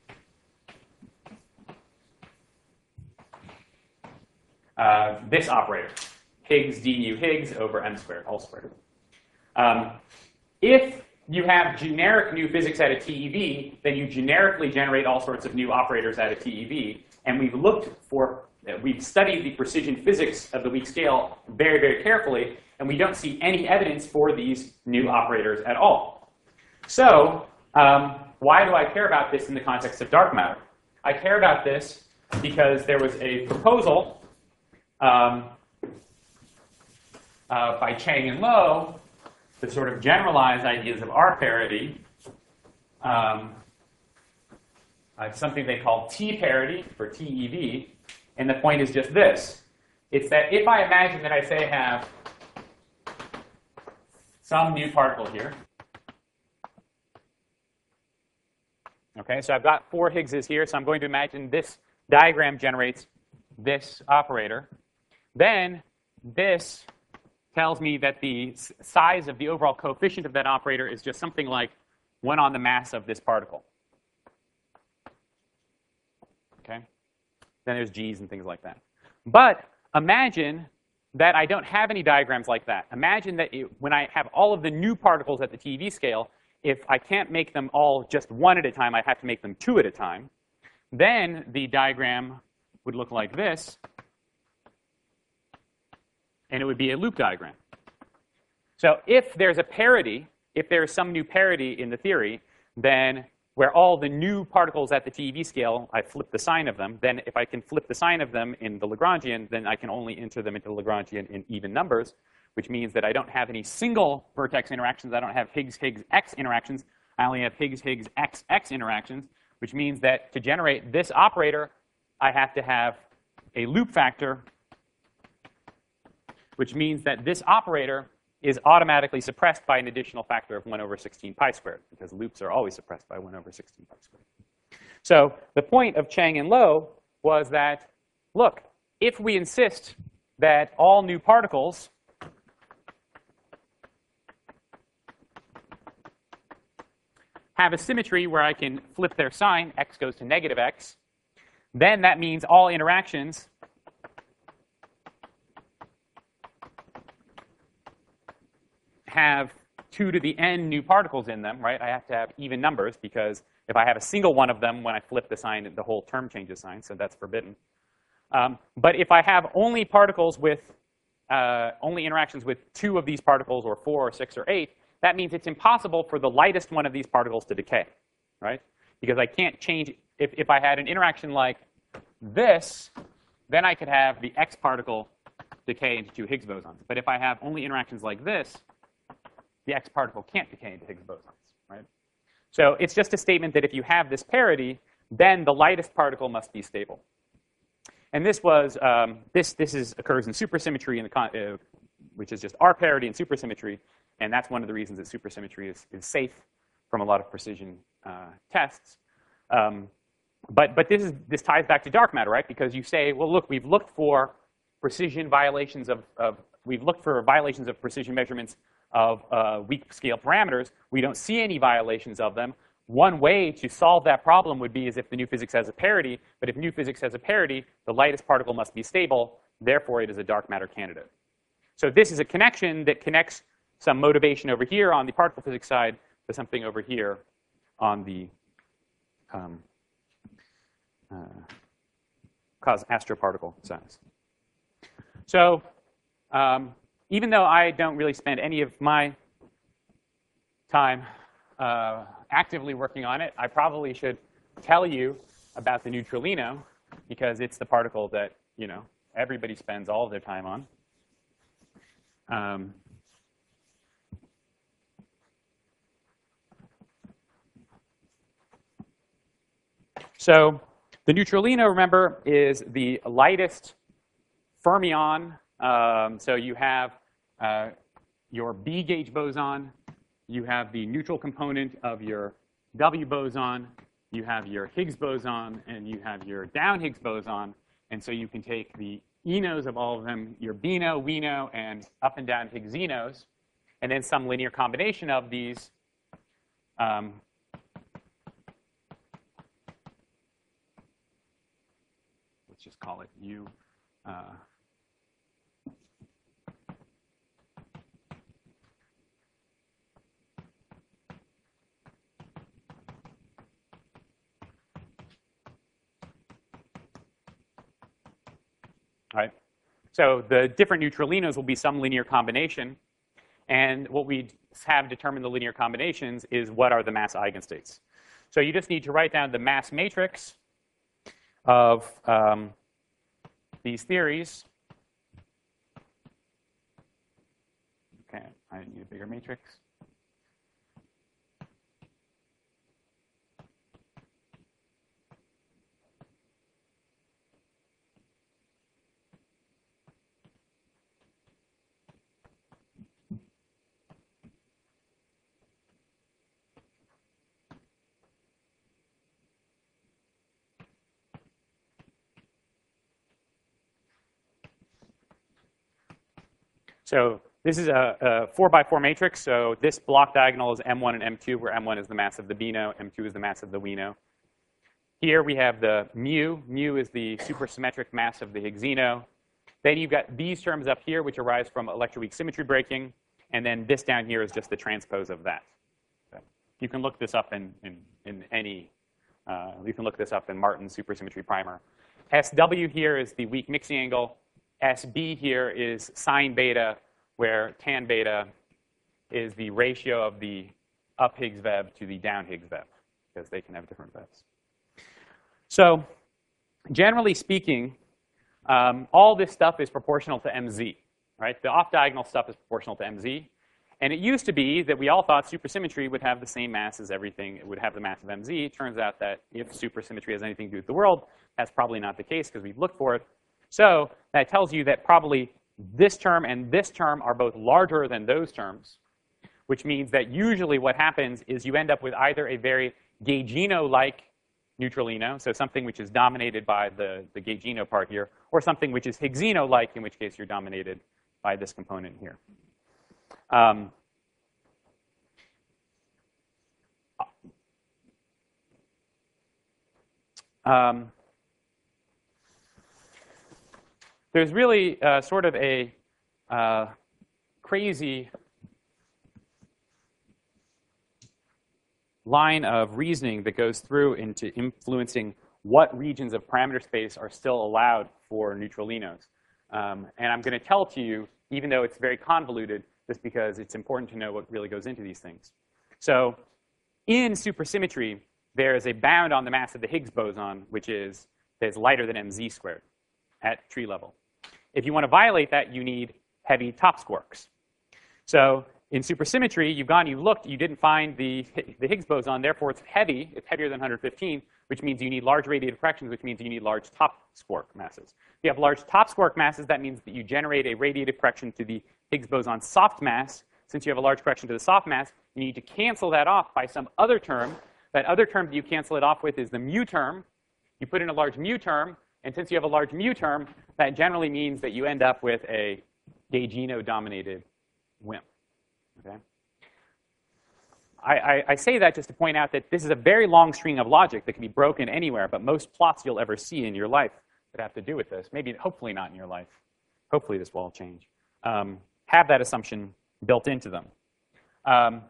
A: uh, this operator, Higgs d mu Higgs over m squared, all squared. Um, if you have generic new physics at a T E V, then you generically generate all sorts of new operators at a T E V. And we've looked for, uh, we've studied the precision physics of the weak scale very, very carefully, and we don't see any evidence for these new operators at all. So um, why do I care about this in the context of dark matter? I care about this because there was a proposal um, uh, by Chang and Low to sort of generalize ideas of R parity. Um, Uh, something they call T parity for T E V, and the point is just this. It's that if I imagine that I, say, have some new particle here. Okay, so I've got four Higgses here, so I'm going to imagine this diagram generates this operator. Then this tells me that the size of the overall coefficient of that operator is just something like one on the mass of this particle. Okay? Then there's G's and things like that. But imagine that I don't have any diagrams like that. Imagine that it, when I have all of the new particles at the T E V scale, if I can't make them all just one at a time, I have to make them two at a time. Then the diagram would look like this, and it would be a loop diagram. So if there's a parity, if there's some new parity in the theory, then where all the new particles at the T E V scale, I flip the sign of them, then if I can flip the sign of them in the Lagrangian, then I can only enter them into the Lagrangian in even numbers, which means that I don't have any single vertex interactions. I don't have Higgs-Higgs-X interactions. I only have Higgs-Higgs-X-X interactions, which means that to generate this operator, I have to have a loop factor, which means that this operator is automatically suppressed by an additional factor of one over sixteen pi squared, because loops are always suppressed by one over sixteen pi squared. So the point of Chang and Low was that, look, if we insist that all new particles have a symmetry where I can flip their sign, x goes to negative x, then that means all interactions have two to the n new particles in them, right? I have to have even numbers, because if I have a single one of them, when I flip the sign, the whole term changes sign, so that's forbidden. Um, but if I have only particles with, uh, only interactions with two of these particles, or four, or six, or eight, that means it's impossible for the lightest one of these particles to decay, right? Because I can't change, if, if I had an interaction like this, then I could have the X particle decay into two Higgs bosons. But if I have only interactions like this, the X particle can't decay into Higgs bosons, right? So it's just a statement that if you have this parity, then the lightest particle must be stable. And this was, um, this, this is, occurs in supersymmetry, in the con uh, which is just R parity in supersymmetry. And that's one of the reasons that supersymmetry is, is safe from a lot of precision uh, tests. Um, but but this, is, this ties back to dark matter, right? Because you say, well, look, we've looked for precision violations of, of we've looked for violations of precision measurements of uh, weak scale parameters. We don't see any violations of them. One way to solve that problem would be as if the new physics has a parity. But if new physics has a parity, the lightest particle must be stable. Therefore, it is a dark matter candidate. So this is a connection that connects some motivation over here on the particle physics side to something over here on the um, uh, cos astroparticle size. So um, even though I don't really spend any of my time uh, actively working on it, I probably should tell you about the neutralino, because it's the particle that, you know, everybody spends all of their time on. Um, so the neutralino, remember, is the lightest fermion. Um, so you have uh, your B gauge boson. You have the neutral component of your W boson. You have your Higgs boson, and you have your down Higgs boson. And so you can take the enos of all of them, your BINO, WINO, and up and down Higgsinos, and then some linear combination of these um, let's just call it U. Uh, Right? So the different neutralinos will be some linear combination. And what we have determined the linear combinations is what are the mass eigenstates. So you just need to write down the mass matrix of um, these theories. OK, I need a bigger matrix. So this is a, a four by four matrix. So this block diagonal is M one and M two, where M one is the mass of the BINO, M two is the mass of the WINO. Here we have the mu. Mu is the supersymmetric mass of the Higgsino. Then you've got these terms up here, which arise from electroweak symmetry breaking. And then this down here is just the transpose of that. So you can look this up in, in, in any, uh, you can look this up in Martin's supersymmetry primer. S W here is the weak mixing angle. S B here is sine beta, where tan beta is the ratio of the up Higgs Veb to the down Higgs Veb, because they can have different Vebs. So generally speaking, um, all this stuff is proportional to M Z, right? The off-diagonal stuff is proportional to M Z. And it used to be that we all thought supersymmetry would have the same mass as everything. It would have the mass of M Z. It turns out that if supersymmetry has anything to do with the world, that's probably not the case, because we've looked for it. So that tells you that probably this term and this term are both larger than those terms, which means that usually what happens is you end up with either a very Gaugino-like neutralino, so something which is dominated by the, the Gaugino part here, or something which is Higgsino-like, in which case you're dominated by this component here. Um, um, There's really uh, sort of a uh, crazy line of reasoning that goes through into influencing what regions of parameter space are still allowed for neutralinos. Um, and I'm going to tell to you, even though it's very convoluted, just because it's important to know what really goes into these things. So in supersymmetry, there is a bound on the mass of the Higgs boson, which is, is lighter than mz squared at tree level. If you want to violate that, you need heavy top squarks. So in supersymmetry, you've gone, you've looked, you didn't find the, the Higgs boson, therefore it's heavy, it's heavier than one hundred fifteen, which means you need large radiative corrections, which means you need large top squark masses. If you have large top squark masses, that means that you generate a radiative correction to the Higgs boson soft mass. Since you have a large correction to the soft mass, you need to cancel that off by some other term. That other term that you cancel it off with is the mu term. You put in a large mu term, and since you have a large mu term, that generally means that you end up with a Gaugino-dominated WIMP. Okay? I, I, I say that just to point out that this is a very long string of logic that can be broken anywhere, but most plots you'll ever see in your life that have to do with this, maybe, hopefully not in your life. Hopefully this will all change. Um, have that assumption built into them. Um,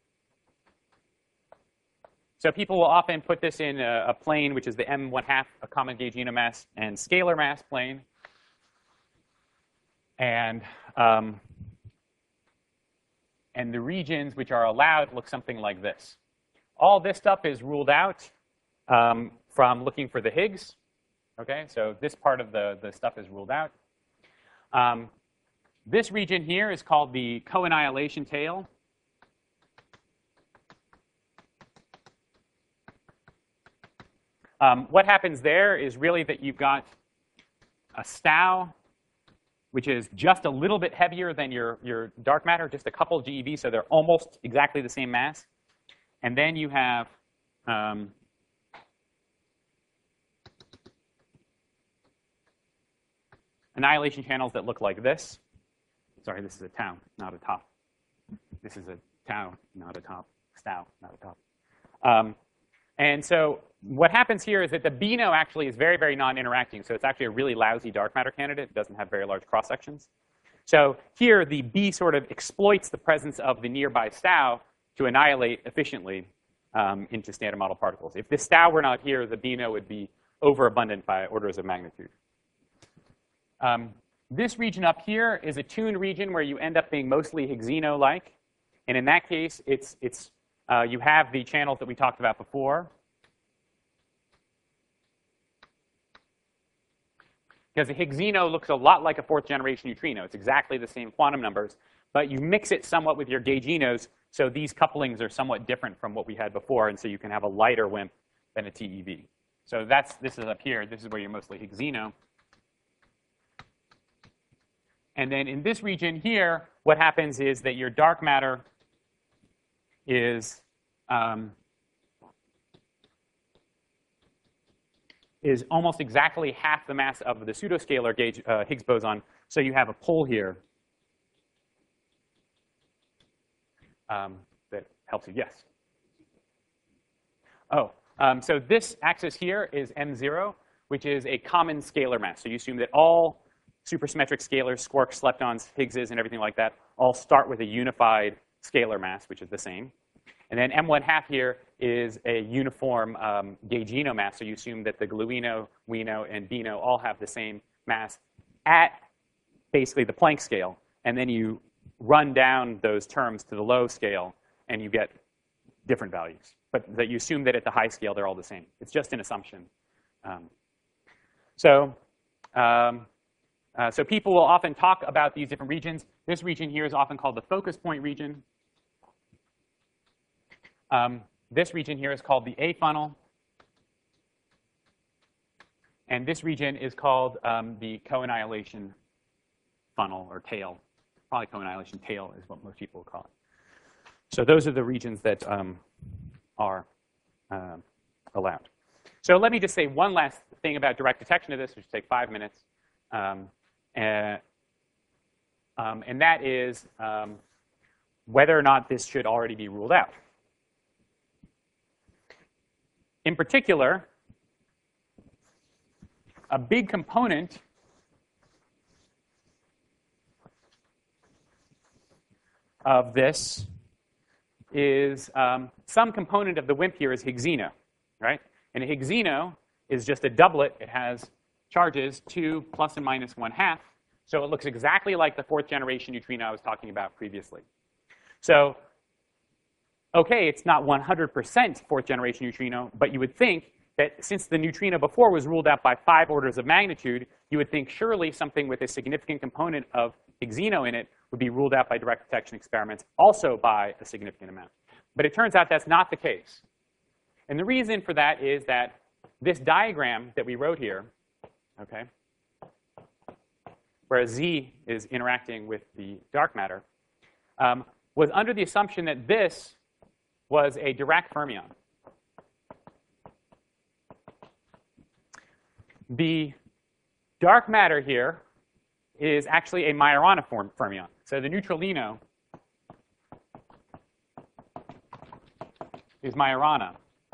A: so people will often put this in a, a plane, which is the M one half, a common Gaugino mass and scalar mass plane. And, um, and the regions which are allowed look something like this. All this stuff is ruled out um, from looking for the Higgs. Okay, so this part of the, the stuff is ruled out. Um, this region here is called the co-annihilation tail. Um, what happens there is really that you've got a Stau, which is just a little bit heavier than your, your dark matter, just a couple G eV, so they're almost exactly the same mass. And then you have um, annihilation channels that look like this. Sorry, this is a tau, not a top. This is a tau, not a top. Stau, not a top. Um, and so what happens here is that the Beano actually is very, very non-interacting. So it's actually a really lousy dark matter candidate. It doesn't have very large cross sections. So here, the B sort of exploits the presence of the nearby Stau to annihilate efficiently um, into standard model particles. If this Stau were not here, the Beano would be overabundant by orders of magnitude. Um, this region up here is a tuned region where you end up being mostly Higgsino-like. And in that case, it's, it's, uh, you have the channels that we talked about before. Because a Higgsino looks a lot like a fourth generation neutrino. It's exactly the same quantum numbers. But you mix it somewhat with your Gauginos, so these couplings are somewhat different from what we had before. And so you can have a lighter WIMP than a T E V. So that's, this is up here. This is where you're mostly Higgsino. And then in this region here, what happens is that your dark matter is, um, is almost exactly half the mass of the pseudoscalar gauge, uh, Higgs boson. So you have a pole here um, that helps you. Yes? Oh, um, so this axis here is M zero, which is a common scalar mass. So you assume that all supersymmetric scalars, squarks, leptons, Higgses, and everything like that, all start with a unified scalar mass, which is the same. And then M one half here is a uniform um, Gaugino mass. So you assume that the Gluino, Wino, and Beano all have the same mass at basically the Planck scale. And then you run down those terms to the low scale, and you get different values. But that you assume that at the high scale, they're all the same. It's just an assumption. Um, so um, Uh, so people will often talk about these different regions. This region here is often called the focus point region. Um, this region here is called the A funnel. And this region is called um, the co-annihilation funnel or tail. Probably co-annihilation tail is what most people will call it. So those are the regions that um, are uh, allowed. So let me just say one last thing about direct detection of this, which will take five minutes. Um, Uh, um, and that is um, whether or not this should already be ruled out. In particular, a big component of this is um, some component of the WIMP here is Higgsino, right? And a Higgsino is just a doublet. It has charges two plus and minus one half. So it looks exactly like the fourth generation neutrino I was talking about previously. So, OK, it's not one hundred percent fourth generation neutrino, but you would think that since the neutrino before was ruled out by five orders of magnitude, you would think surely something with a significant component of xeno in it would be ruled out by direct detection experiments also by a significant amount. But it turns out that's not the case. And the reason for that is that this diagram that we wrote here, OK, where Z is interacting with the dark matter, um, was under the assumption that this was a Dirac fermion. The dark matter here is actually a Majorana fermion. So the neutralino is Majorana.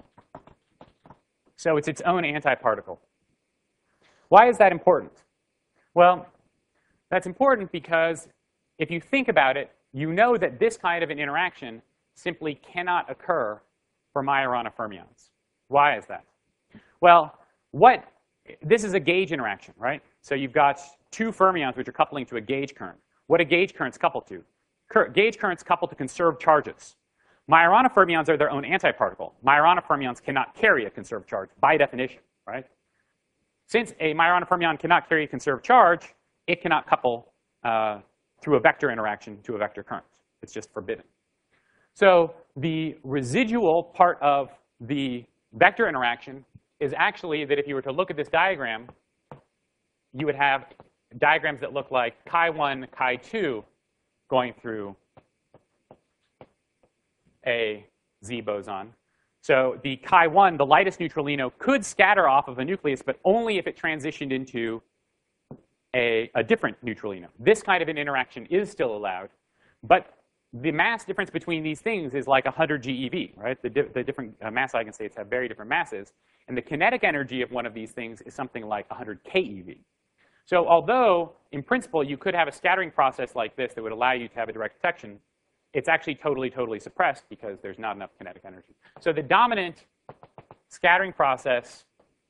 A: So it's its own antiparticle. Why is that important? Well, that's important because if you think about it, you know that this kind of an interaction simply cannot occur for Majorana fermions. Why is that? Well, what this is a gauge interaction, right? So you've got two fermions which are coupling to a gauge current. What do gauge currents couple to? Cur gauge currents couple to conserved charges. Majorana fermions are their own antiparticle. Majorana fermions cannot carry a conserved charge by definition, right? Since a Majorana fermion cannot carry a conserved charge, it cannot couple uh, through a vector interaction to a vector current. It's just forbidden. So the residual part of the vector interaction is actually that if you were to look at this diagram, you would have diagrams that look like chi one, chi two going through a Z boson. So the chi one, the lightest neutralino, could scatter off of a nucleus, but only if it transitioned into a, a different neutralino. This kind of an interaction is still allowed, but the mass difference between these things is like one hundred GeV, right? The, di the different uh, mass eigenstates have very different masses. And the kinetic energy of one of these things is something like one hundred keV. So although, in principle, you could have a scattering process like this that would allow you to have a direct detection, it's actually totally, totally suppressed because there's not enough kinetic energy. So the dominant scattering process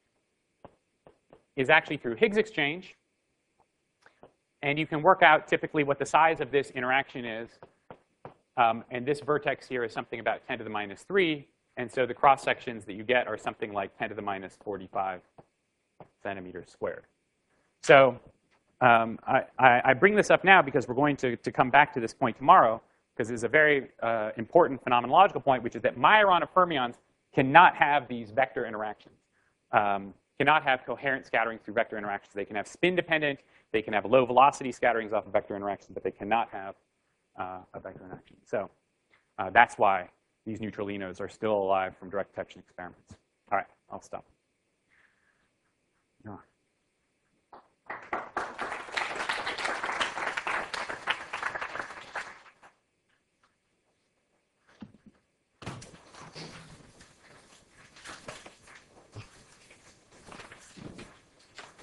A: is actually through Higgs exchange. And you can work out typically what the size of this interaction is. Um, and this vertex here is something about ten to the minus three. And so the cross sections that you get are something like ten to the minus forty-five centimeters squared. So um, I, I bring this up now because we're going to, to come back to this point tomorrow, because it's a very uh, important phenomenological point, which is that Majorana fermions cannot have these vector interactions, um, cannot have coherent scattering through vector interactions. They can have spin-dependent. They can have low-velocity scatterings off of vector interactions, but they cannot have uh, a vector interaction. So uh, that's why these neutralinos are still alive from direct detection experiments. All right, I'll stop.